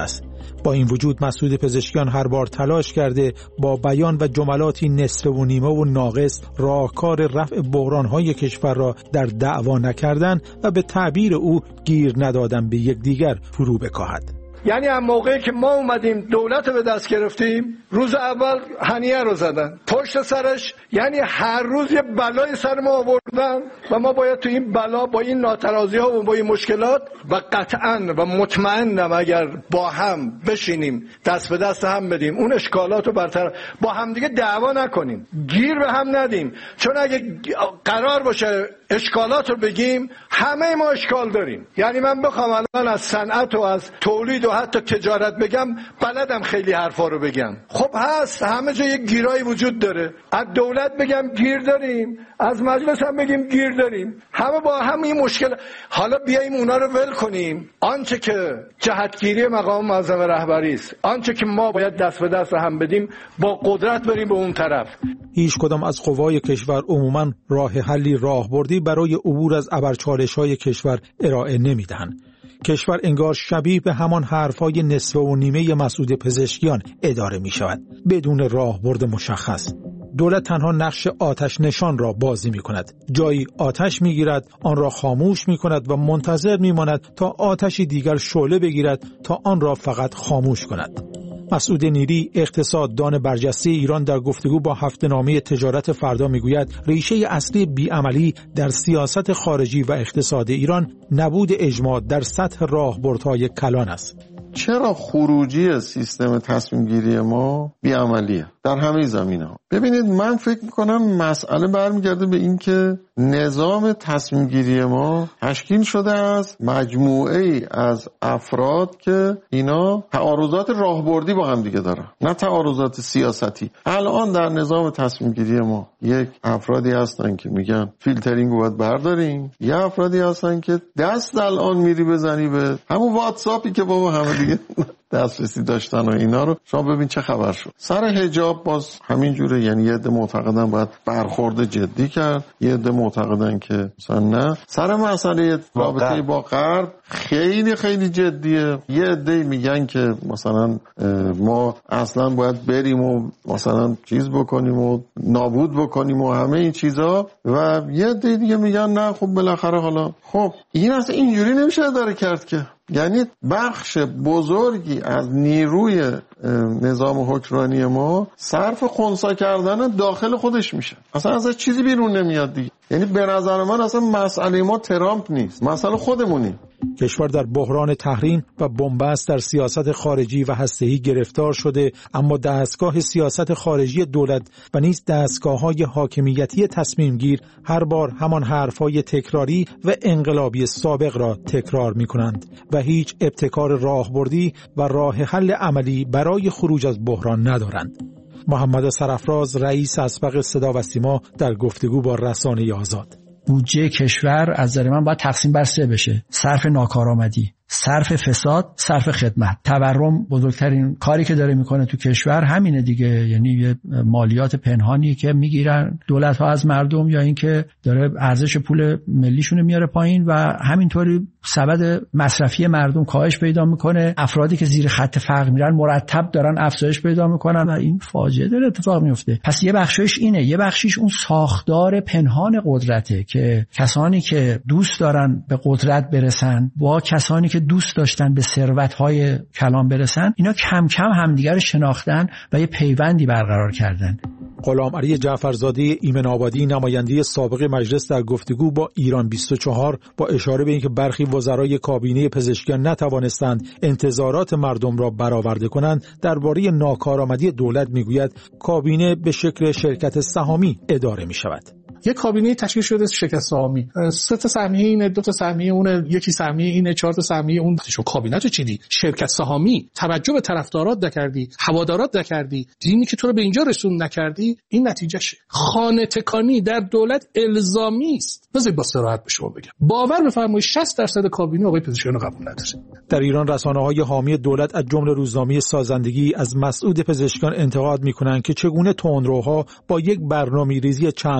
با این وجود مسعود پزشکیان هر بار تلاش کرده با بیان و جملاتی نصف و نیمه و ناقص راهکار رفع بحران‌های کشور را در دعوا نکردن و به تعبیر او گیر ندادن به یکدیگر فرو بکاهد. یعنی هم موقعی که ما اومدیم دولت رو به دست گرفتیم، روز اول هنیه رو زدن، پشت سرش یعنی هر روز یه بلای سر ما آوردن و ما باید تو این بلا با این ناترازی ها و با این مشکلات و قطعاً و مطمئنم اگر با هم بشینیم دست به دست هم بدیم اون اشکالات رو برطرف، با هم دیگه دعوا نکنیم، گیر به هم ندیم، چون اگه قرار باشه اشکالات رو بگیم همه ما اشکال داریم. یعنی من بخوام الان از صنعت و از تولید و حتی تجارت بگم بلدم خیلی حرفا رو بگم، خب هست همه جا یک گیرایی وجود داره، از دولت بگم گیر داریم، از مجلس هم بگیم گیر داریم، همه با هم این مشکل. حالا بیاییم اونا رو ول کنیم، آنچه که جهتگیری مقام معظم رهبری است، آنچه که ما باید دست به دست هم بدیم با قدرت بریم به اون طرف. هیچ کدام از قوای کشور عموماً راه حلی راهبردی برای عبور از ابرچالش‌های کشور ارائه نمیدهند. کشور انگار شبیه به همان حرفای نصف و نیمه مسعود پزشکیان اداره می شود بدون راهبرد مشخص. دولت تنها نقش آتش نشان را بازی می کند. جایی آتش می گیرد، آن را خاموش می کند و منتظر می ماند تا آتشی دیگر شعله بگیرد تا آن را فقط خاموش کند. مسعود نیری، اقتصاددان برجسته ایران، در گفتگو با هفته‌نامه تجارت فردا میگوید ریشه اصلی بیعملی در سیاست خارجی و اقتصاد ایران نبود اجماع در سطح راهبردهای کلان است. چرا خروجی سیستم تصمیم گیری ما بیعملیه در همه زمینه‌ها؟ ببینید من فکر میکنم مسئله برمیگرده به این که نظام تصمیم گیری ما تشکیل شده از مجموعه ای از افراد که اینا تعارضات راهبردی با هم دیگه دارن، نه تعارضات سیاستی. الان در نظام تصمیم گیری ما یک افرادی هستن که میگن فیلترینگ رو باید برداریم، یه افرادی هستن که دست الان میری بزنی به همون واتساپی که بابا همه دیگه دسترسی داشتن و اینا رو، شما ببین چه خبر شد. سر حجاب باز همین جوره، یعنی یه عده معتقدن باید برخورد جدی کرد، یه عده معتقدن که مثلا نه. سر مسئله رابطه با غرب خیلی خیلی جدیه. یه عده میگن که مثلا ما اصلا باید بریم و مثلا چیز بکنیم و نابود بکنیم و همه این چیزا، و یه عده دیگه میگن نه خب بالاخره حالا خب این اصلا اینجوری نمیشه اداره کرد که. یعنی بخش بزرگی از نیروی نظام حکمرانی ما صرف خنثی کردن داخل خودش میشه، اصلا از چیزی بیرون نمیاد دیگه. یعنی به نظر من اصلا مسئله ما ترامپ نیست، مسئله خودمونیم. کشور در بحران تحریم و بنبست در سیاست خارجی و هسته‌ای گرفتار شده، اما دستگاه سیاست خارجی دولت و نیز دستگاه‌های حاکمیتی تصمیم گیر هر بار همان حرف‌های تکراری و انقلابی سابق را تکرار می‌کنند و هیچ ابتکار راهبردی و راه حل عملی برای خروج از بحران ندارند. محمد سرافراز، رئیس اسبق صدا و سیما، در گفتگو با رسانه آزاد: بودجه کشور از نظر من باید تقسیم بر سه بشه: صرف ناکارآمدی، صرف فساد، صرف خدمت. تورم بزرگترین کاری که داره میکنه تو کشور همینه دیگه، یعنی یه مالیات پنهانی که میگیرن دولت ها از مردم، یا اینکه داره ارزش پول ملیشون میاره پایین و همینطوری سبد مصرفی مردم کاهش پیدا میکنه. افرادی که زیر خط فقر میرن مرتب دارن افزایش پیدا میکنن و این فاجعه داره اتفاق میفته. پس یه بخشش اینه، یه بخشش اون ساختار پنهان قدرته که کسانی که دوست دارن به قدرت برسن با کسانی که دوست داشتن به ثروت‌های کلان برسن، اینا کم کم همدیگر رو شناختن و یه پیوندی برقرار کردن. غلام علی جعفرزاده ایمن آبادی، نماینده سابق مجلس، در گفتگو با ایران بیست و چهار با اشاره به اینکه برخی وزرای کابینه پزشکیان نتوانستند انتظارات مردم را برآورده کنند، درباره ناکارآمدی دولت میگوید کابینه به شکل شرکت سهامی اداره می شود. یک کابینه تشکیل شده شرکت سهامی، سه تا سهمیه اینه، دو تا سهمیه اونه، یکی سهمیه اینه، چهار تا سهمیه اون. شو کابینه تو چیدی؟ شرکت سهامی. توجه به طرفدارات نکردی، هوادارات نکردی، دینی که تو رو به اینجا رسون نکردی، این نتیجهشه. خانه تکانی در دولت الزامی است. بذار با صراحت به شما بگم، باور بفرمایید شصت درصد کابینه آقای پزشکیان رو قبول نداره. در ایران رسانه‌های حامی دولت از جمله روزنامه سازندگی از مسعود پزشکیان انتقاد می‌کنند که چگونه تندروها با یک برنامه‌ریزی چند لایه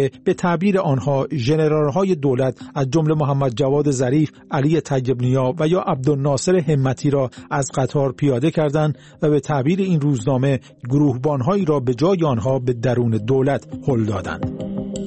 که به تعبیر آنها ژنرال‌های دولت از جمله محمد جواد ظریف، علی طیب‌نیا و یا عبدالناصر همتی را از قطار پیاده کردند و به تعبیر این روزنامه گروهبان‌هایی را به جای آنها به درون دولت هل دادند.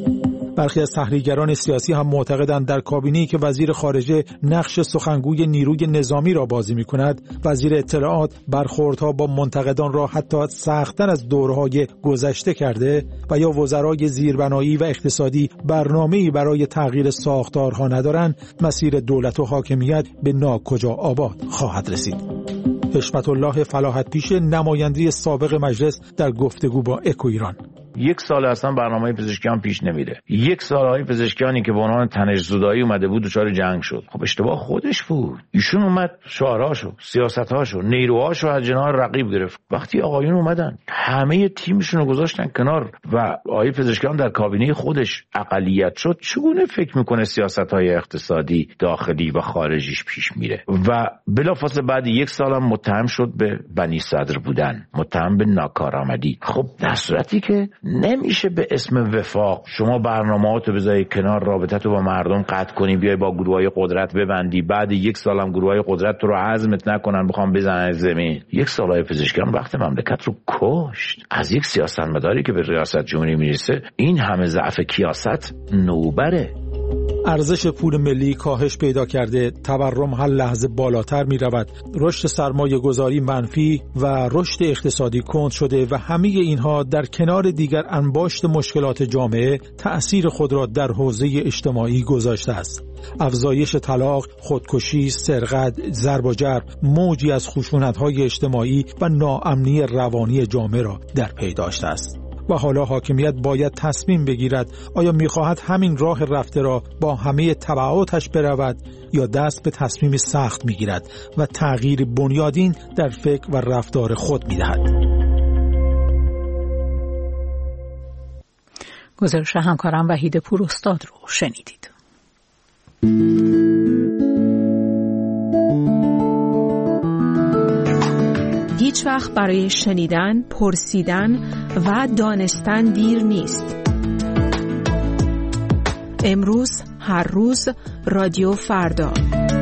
برخی از تحلیلگران سیاسی هم معتقدند در کابینه‌ای که وزیر خارجه نقش سخنگوی نیروی نظامی را بازی می‌کند، وزیر اطلاعات برخوردها با منتقدان را حتی سخت‌تر از دوره‌های گذشته کرده و یا وزرای زیربنایی و اقتصادی برنامه‌ای برای تغییر ساختارها ندارند، مسیر دولت و حاکمیت به ناکجا آباد خواهد رسید. حشمت الله فلاحت پیش، نماینده سابق مجلس، در گفتگو با اکو ایران: یک سال اصلا برنامه پزشکیان پیش نمیره. یک سال های پزشکیانی که به عنوان تنش زدایی اومده بود دچار جنگ شد. خب اشتباه خودش بود. ایشون اومد شعارهاشو، سیاستهاشو، نیروهاشو از جناح رقیب گرفت. وقتی آقایون اومدن همه تیمشون رو گذاشتن کنار و آقای پزشکیان در کابینه خودش اقلیت شد، چگونه فکر میکنه سیاست‌های اقتصادی داخلی و خارجیش پیش میره؟ و بلافاصله بعد یک سال هم متهم شد به بنی صدر بودن، متهم به ناکارآمدی. خب در صورتی که نمیشه به اسم وفاق شما برنامه‌هاتو بذاری کنار، رابطتو با مردم قطع کنی، بیای با گروهای قدرت ببندی، بعد یک سال هم گروهای قدرت تو رو عزمت نکنن بخوام بزنن زمین. یک سالای پزشکیان وقت مملکت رو کشت. از یک سیاستمداری که به ریاست جمهوری میرسه این همه ضعف کیاست نوبره. ارزش پول ملی کاهش پیدا کرده، تورم هر لحظه بالاتر می رود، رشد سرمایه گذاری منفی و رشد اقتصادی کند شده و همه اینها در کنار دیگر انباشت مشکلات جامعه تأثیر خود را در حوزه اجتماعی گذاشته است. افزایش طلاق، خودکشی، سرقت، ضرب و جرح موجی از خشونت‌های اجتماعی و ناامنی روانی جامعه را در پی داشته است. و حالا حاکمیت باید تصمیم بگیرد آیا می‌خواهد همین راه رفته را با همه تبعاتش برود یا دست به تصمیم سخت می‌گیرد و تغییر بنیادین در فکر و رفتار خود می‌دهد. گزارش همکارم وحید پور استاد رو شنیدید. هیچ وقت برای شنیدن، پرسیدن و دانستن دیر نیست. امروز، هر روز، رادیو فردا.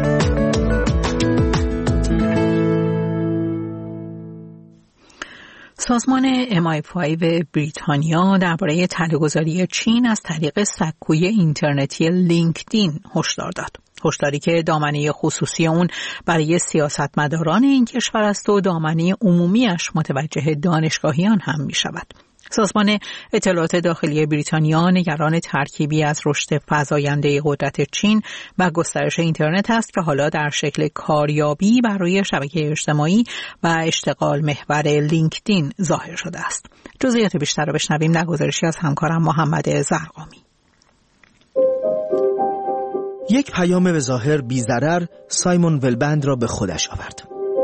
سازمان ام آی پنج بریتانیا درباره طلب‌گذاری چین از طریق سکوی اینترنتی لینکدین هشدار داد. هشداری که دامنه خصوصی اون برای سیاستمداران این کشور است و دامنه عمومیش متوجه دانشگاهیان هم می شود. سازمان اطلاعات داخلی بریتانیا نگران ترکیبی از رشد فزاینده قدرت چین و گسترش اینترنت است که حالا در شکل کاریابی برای شبکه اجتماعی و اشتغال محور لینکدین ظاهر شده است. جزئیات بیشتر را بشنویم در گزارشی از همکارم محمد زرقامی. یک پیام به ظاهر بی ضرر سایمون ولبند را به خودش آورد.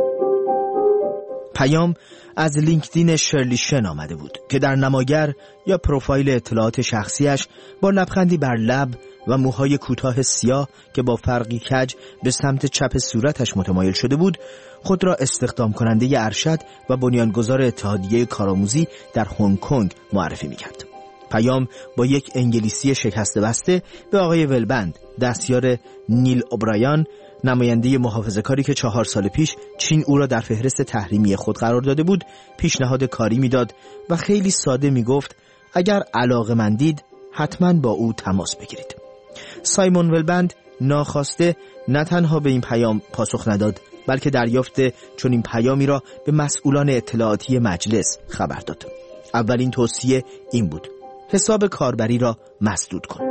پیام از لینکدین شرلی شن آمده بود که در نماگر یا پروفایل اطلاعات شخصیش با لبخندی بر لب و موهای کوتاه سیاه که با فرقی کج به سمت چپ صورتش متمایل شده بود، خود را استخدام کننده ارشد و بنیانگذار اتحادیه کارآموزی در هنگ کنگ معرفی می‌کرد. پیام با یک انگلیسی شکسته بسته به آقای ولبند، دستیار نیل اوبرایان، نماینده محافظه‌کاری که چهار سال پیش چین او را در فهرست تحریمی خود قرار داده بود، پیشنهاد کاری میداد و خیلی ساده میگفت اگر علاقه‌مندید حتما با او تماس بگیرید. سایمون ولبند ناخواسته نه تنها به این پیام پاسخ نداد، بلکه دریافت چون این پیامی را به مسئولان اطلاعاتی مجلس خبر داد. اولین توصیه این بود: حساب کاربری را مسدود کن.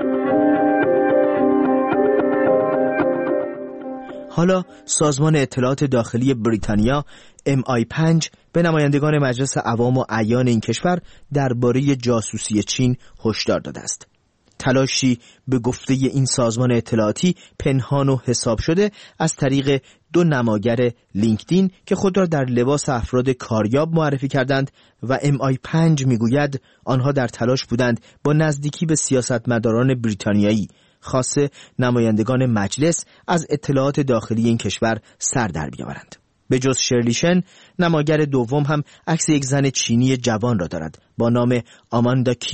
حالا سازمان اطلاعات داخلی بریتانیا ام آی پنج به نمایندگان مجلس عوام و اعیان این کشور درباره جاسوسی چین هشدار داده است. تلاشی به گفته این سازمان اطلاعاتی پنهان و حساب شده از طریق دو نماگر لینکدین که خود را در لباس افراد کاریاب معرفی کردند و ام آی پنج میگوید آنها در تلاش بودند با نزدیکی به سیاستمداران بریتانیایی خاصه نمایندگان مجلس از اطلاعات داخلی این کشور سر در بیاورند. به جز شرلیشن، نماگر دوم هم عکس یک زن چینی جوان را دارد با نام آماندا کیو.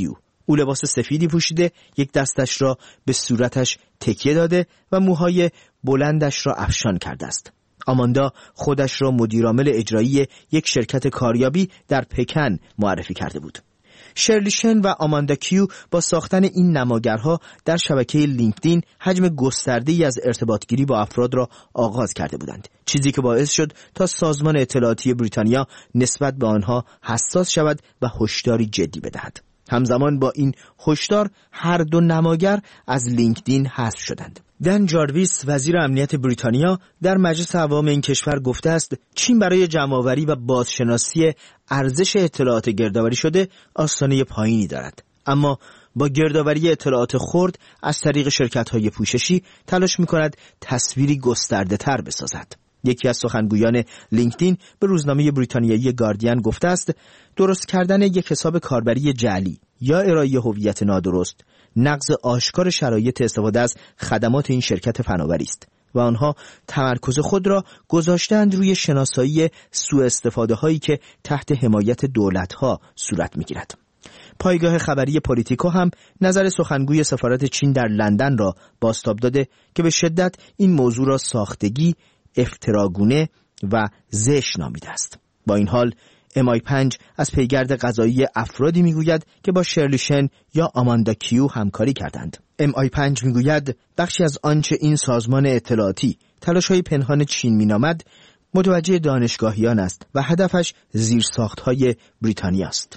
او لباس سفیدی پوشیده، یک دستش را به صورتش تکیه داده و موهای بلندش را افشان کرده است. آماندا خودش را مدیرعامل اجرایی یک شرکت کاریابی در پکن معرفی کرده بود. شرلی شن و آماندا کیو با ساختن این نماگرها در شبکه لینکدین حجم گسترده‌ای از ارتباطگیری با افراد را آغاز کرده بودند، چیزی که باعث شد تا سازمان اطلاعاتی بریتانیا نسبت به آنها حساس شود و هشداری جدی بدهد. همزمان با این هشدار هر دو نماگر از لینکدین حذف شدند. دن جارویس وزیر امنیت بریتانیا در مجلس عوام این کشور گفته است چین برای جمع‌آوری و بازشناسی ارزش اطلاعات گردآوری شده آستانه پایینی دارد، اما با گردآوری اطلاعات خرد از طریق شرکت‌های پوششی تلاش می‌کند تصویری گسترده‌تر بسازد. یکی از سخنگویان لینکدین به روزنامه بریتانیایی گاردین گفته است درست کردن یک حساب کاربری جعلی یا ارائه هویت نادرست نقض آشکار شرایط استفاده از خدمات این شرکت فناوری است و آنها تمرکز خود را گذاشتند روی شناسایی سوء استفاده هایی که تحت حمایت دولت ها صورت می گیرد. پایگاه خبری پولیتیکو هم نظر سخنگوی سفارت چین در لندن را بازتاب داده که به شدت این موضوع را ساختگی، افتراگونه و زشت نامیده است. با این حال ام آی پنج از پیگرد قضایی افرادی میگوید که با شرلی شن یا آماندا کیو همکاری کردند. ام آی پنج میگوید بخشی از آنچه این سازمان اطلاعاتی تلاش‌های پنهان چین مینامد متوجه دانشگاهیان است و هدفش زیرساخت‌های بریتانیا است.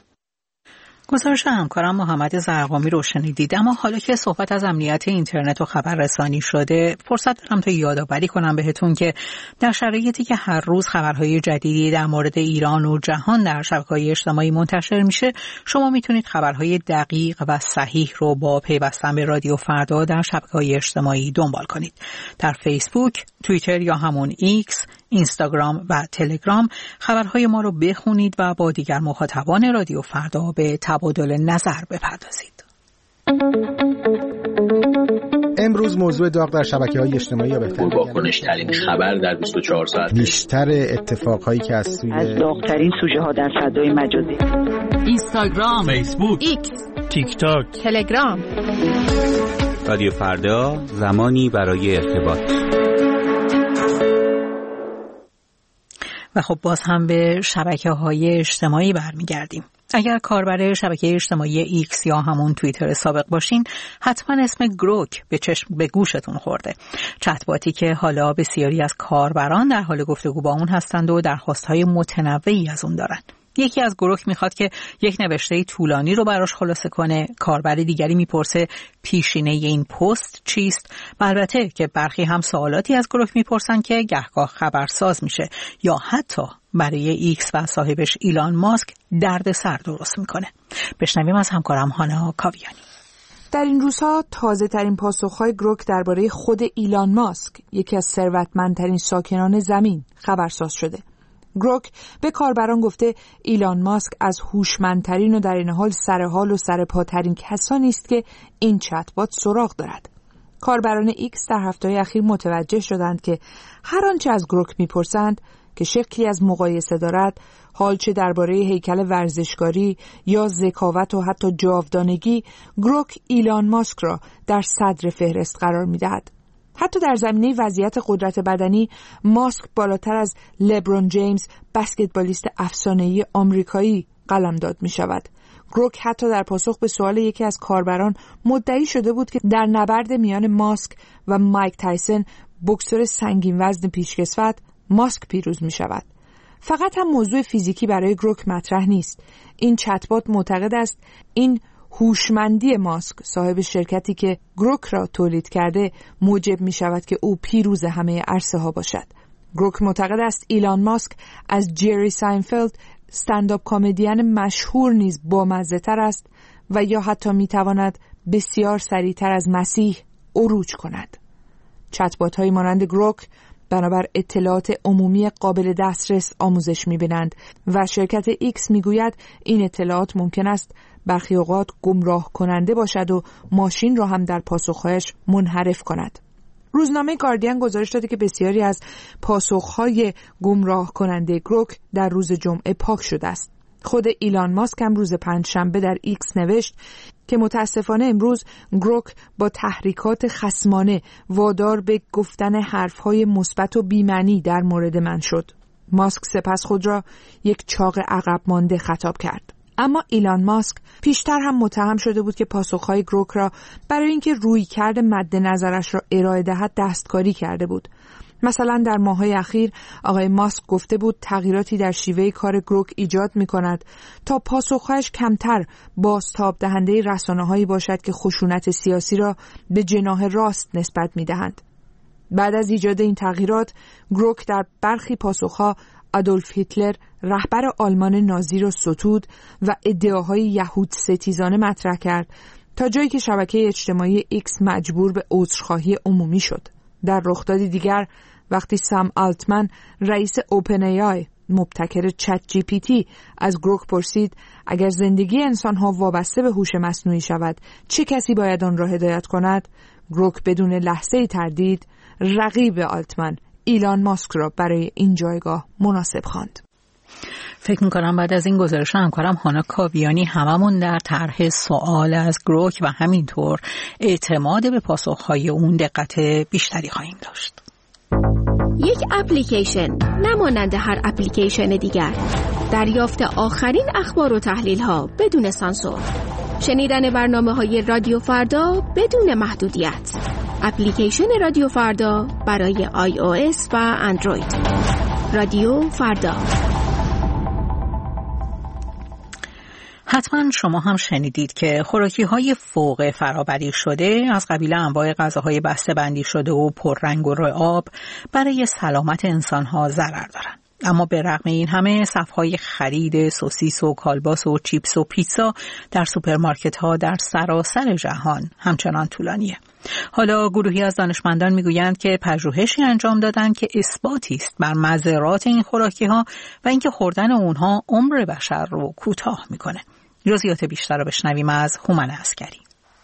گزارش همکارم محمد زرقامی رو شنیدید. اما حالا که صحبت از امنیت اینترنت و خبررسانی شده، فرصت دارم تا یادآوری کنم بهتون که در شرایطی که هر روز خبرهای جدیدی در مورد ایران و جهان در شبکه‌های اجتماعی منتشر میشه، شما میتونید خبرهای دقیق و صحیح رو با پیوستن به رادیو فردا در شبکه‌های اجتماعی دنبال کنید. در فیسبوک، توییتر یا همون ایکس، اینستاگرام و تلگرام خبرهای ما رو بخونید و با دیگر مخاطبان رادیو فردا به تبادل نظر بپردازید. امروز موضوع داغ در شبکه‌های اجتماعی یا بهتر واکنش‌ترین خبر در بیست و چهار ساعت، بیشتر اتفاقهایی که از سوی از داغ‌ترین سوژه‌ها در فضای مجازی، اینستاگرام، فیسبوک، ایکس، تیک تاک، تلگرام. رادیو فردا، زمانی برای ارتباط. و خب باز هم به شبکه‌های اجتماعی برمیگردیم. اگر کاربر شبکه اجتماعی ایکس یا همون توییتر سابق باشین، حتما اسم گروک به چشم به گوشتون خورده. چت‌باتی که حالا بسیاری از کاربران در حال گفتگو با اون هستند و درخواست‌های متنوعی از اون دارن. یکی از گروک میخواد که یک نوشته طولانی رو براش خلاصه کنه، کاربر دیگری میپرسه پیشینه این پست چیست. البته که برخی هم سوالاتی از گروک میپرسن که گهگاه خبرساز میشه یا حتی برای ایکس و صاحبش ایلان ماسک درد سر درست میکنه. بشنویم از همکارم هانا کاویانی. در این روزها تازه ترین پاسخهای گروک درباره خود ایلان ماسک، یکی از ثروتمندترین ساکنان زمین، خبرساز شده. گروک به کاربران گفته ایلان ماسک از هوشمندترین و در این حال سرحال و سرپاترین کسانی است که این چت‌بات سراغ دارد. کاربران ایکس در هفته‌های اخیر متوجه شدند که هر آنچه از گروک میپرسند که شکلی از مقایسه دارد، حال چه درباره هیکل ورزشکاری یا ذکاوت و حتی جاودانگی، گروک ایلان ماسک را در صدر فهرست قرار می‌دهد. حتی در زمینه وضعیت قدرت بدنی، ماسک بالاتر از لبرون جیمز، بسکتبالیست افسانه‌ای آمریکایی، قلمداد می‌شود. گروک حتی در پاسخ به سوال یکی از کاربران مدعی شده بود که در نبرد میان ماسک و مایک تایسون، بوکسور سنگین وزن پیشکسوت، ماسک پیروز می‌شود. فقط هم موضوع فیزیکی برای گروک مطرح نیست. این چت‌بات معتقد است این هوشمندی ماسک، صاحب شرکتی که گروک را تولید کرده، موجب می شود که او پیروز همه عرصه ها باشد. گروک معتقد است ایلان ماسک از جری ساینفلد، استندآپ کمدین مشهور نیز بامزه تر است و یا حتی می تواند بسیار سریعتر از مسیح عروج کند. چت‌بات های مانند گروک بنابر اطلاعات عمومی قابل دسترس آموزش می‌بینند و شرکت ایکس میگوید این اطلاعات ممکن است برخی اوقات گمراه کننده باشد و ماشین را هم در پاسخهایش منحرف کند. روزنامه گاردین گزارش داده که بسیاری از پاسخهای گمراه کننده گروک در روز جمعه پاک شده است. خود ایلان ماسک هم روز پنجشنبه در ایکس نوشت که متاسفانه امروز گروک با تحریکات خصمانه وادار به گفتن حرفهای مثبت و بی‌معنی در مورد من شد. ماسک سپس خود را یک چاق عقب مانده خطاب کرد. اما ایلان ماسک پیشتر هم متهم شده بود که پاسخهای گروک را برای اینکه رویکرد مد نظرش را ارائه دهد دستکاری کرده بود. مثلا در ماه‌های اخیر آقای ماسک گفته بود تغییراتی در شیوه کار گروک ایجاد می‌کند تا پاسخهایش کمتر بازتاب دهنده رسانه‌هایی باشد که خشونت سیاسی را به جناح راست نسبت می‌دهند. بعد از ایجاد این تغییرات، گروک در برخی پاسخها آدولف هیتلر رهبر آلمان نازی را ستود و ادعاهای یهود ستیزانه مطرح کرد تا جایی که شبکه اجتماعی ایکس مجبور به عذرخواهی عمومی شد. در رخدادی دیگر وقتی سام آلتمن رئیس اوپن ای آی مبتکر چت جی پی تی از گروک پرسید اگر زندگی انسان‌ها وابسته به هوش مصنوعی شود چه کسی باید آن را هدایت کند؟ گروک بدون لحظه‌ای تردید رقیب آلتمن ایلان ماسک را برای این جایگاه مناسب خواند. فکر میکنم بعد از این گزارش همکارم هانا کاویانی هممون در طرح سوال از گروک و همینطور اعتماد به پاسخهای اون دقت بیشتری خواهیم داشت. یک اپلیکیشن نمانند هر اپلیکیشن دیگر، دریافت آخرین اخبار و تحلیل ها بدون سانسور، شنیدن برنامه های رادیو فردا بدون محدودیت. اپلیکیشن رادیو فردا برای آی او اس و اندروید. رادیو فردا. حتما شما هم شنیدید که خوراکی‌های فوق فرآوری شده از قبیل انواع غذاهای بسته‌بندی شده و پررنگ و رعاب برای سلامت انسان‌ها ضرر دارند. اما به رغم این همه صف‌های خرید سوسیس و کالباس و چیپس و پیتزا در سوپرمارکت‌ها در سراسر جهان همچنان طولانیه. حالا گروهی از دانشمندان میگویند که پژوهشی انجام دادن که اثباتی است بر مضرات این خوراکی‌ها و اینکه خوردن اونها عمر بشر رو کوتاه میکنه. جزئیات بیشتر رو بشنویم از هومن عسکری.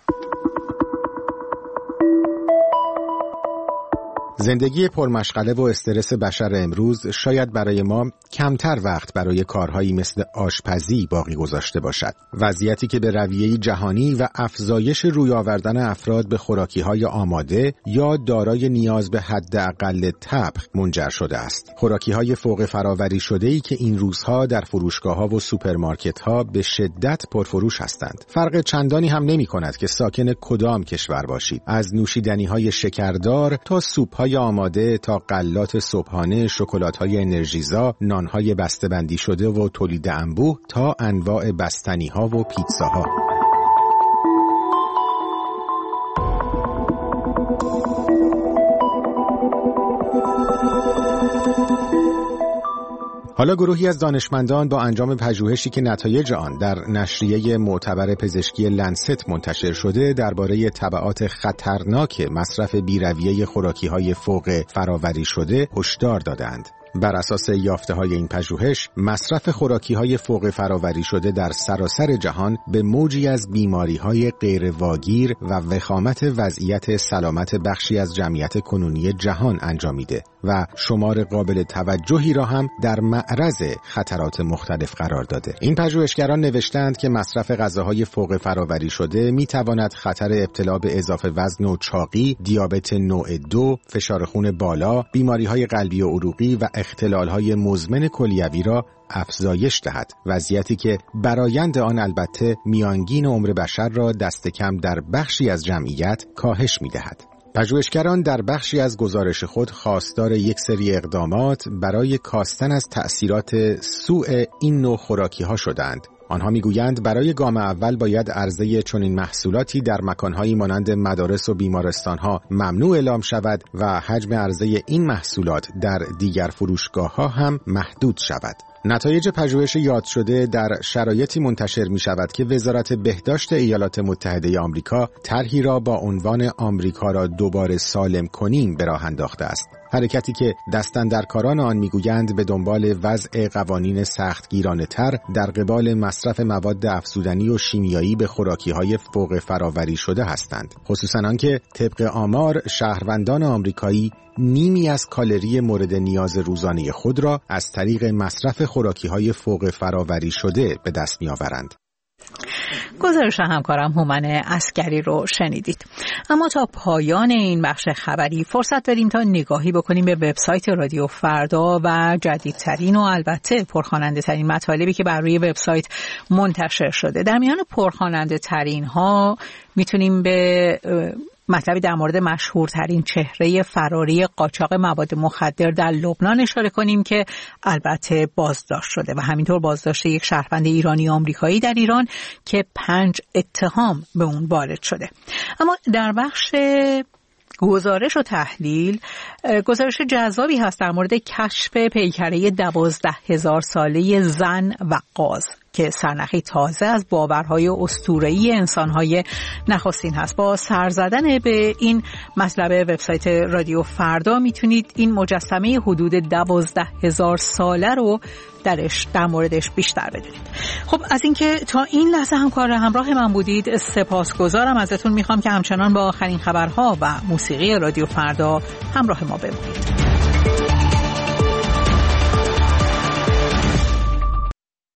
زندگی پرمشغله و استرس بشر امروز شاید برای ما کمتر وقت برای کارهایی مثل آشپزی باقی گذاشته باشد. وضعیتی که به رویه جهانی و افزایش روی آوردن افراد به خوراکی‌های آماده یا دارای نیاز به حداقل طبخ منجر شده است. خوراکی‌های فوق فرآوری شده‌ای که این روزها در فروشگاه‌ها و سوپرمارکت‌ها به شدت پرفروش هستند. فرق چندانی هم نمی‌کند که ساکن کدام کشور باشید. از نوشیدنی‌های شکردار تا سوپ‌های آماده تا غلات صبحانه، شکلات‌های انرژیزا، نان‌های بسته‌بندی شده و تولید انبوه تا انواع بستنی‌ها و پیتزاها. حالا گروهی از دانشمندان با انجام پژوهشی که نتایج آن در نشریه معتبر پزشکی لنست منتشر شده درباره تبعات خطرناک مصرف بی‌رویه خوراکی‌های فوق فرآوری شده هشدار دادند. بر اساس یافته‌های این پژوهش، مصرف خوراکی‌های فوق فرآوری شده در سراسر جهان به موجی از بیماری‌های غیرواگیر و وخامت وضعیت سلامت بخشی از جمعیت کنونی جهان انجامیده و شمار قابل توجهی را هم در معرض خطرات مختلف قرار داده. این پژوهشگران نوشتند که مصرف غذاهای فوق فرآوری شده می‌تواند خطر ابتلا به اضافه وزن و چاقی، دیابت نوع دو، فشار خون بالا، بیماری‌های قلبی و عروقی و اختلال‌های مزمن کلیوی را افزایش دهد، وضعیتی که برآیند آن البته میانگین عمر بشر را دست کم در بخشی از جمعیت کاهش می‌دهد. پژوهشگران در بخشی از گزارش خود خواستار یک سری اقدامات برای کاستن از تأثیرات سوء این نوع خوراکی‌ها شدند. آنها میگویند برای گام اول باید عرضه چنین محصولاتی در مکانهایی مانند مدارس و بیمارستانها ممنوع اعلام شود و حجم عرضه این محصولات در دیگر فروشگاه‌ها هم محدود شود. نتایج پژوهش یاد شده در شرایطی منتشر می شود که وزارت بهداشت ایالات متحده آمریکا طرحی را با عنوان آمریکا را دوباره سالم کنیم به راه انداخته است. حرکتی که دستاندرکاران آن میگویند به دنبال وضع قوانین سختگیرانه تر در قبال مصرف مواد افزودنی و شیمیایی به خوراکی‌های فوق فراوری شده هستند. خصوصاً آنکه طبق آمار شهروندان آمریکایی نیمی از کالری مورد نیاز روزانه خود را از طریق مصرف خوراکی‌های فوق فراوری شده به دست می‌آورند. گزارش همکارم هومن عسکری رو شنیدید. اما تا پایان این بخش خبری فرصت داریم تا نگاهی بکنیم به وبسایت رادیو فردا و جدیدترین و البته پرخواننده ترین مطالبی که بر روی وبسایت منتشر شده. در میان پرخواننده ترین ها میتونیم به مطلبی در مورد مشهورترین چهره فراری قاچاق مواد مخدر در لبنان اشاره کنیم که البته بازداشت شده و همینطور بازداشت یک شهروند ایرانی آمریکایی در ایران که پنج اتهام به اون وارد شده. اما در بخش گزارش و تحلیل گزارش جذابی هست در مورد کشف پیکره دوازده هزار ساله زن وقاص که سرنخی تازه از باورهای اسطوره‌ای انسان‌های نخستین هست. با سر زدن به این مطلب وبسایت رادیو فردا میتونید این مجسمه حدود دوازده هزار ساله رو درش در موردش بیشتر بدونید. خب از اینکه تا این لحظه همکار همراه من بودید سپاسگزارم. ازتون میخوام که همچنان با آخرین خبرها و موسیقی رادیو فردا همراه ما بمونید.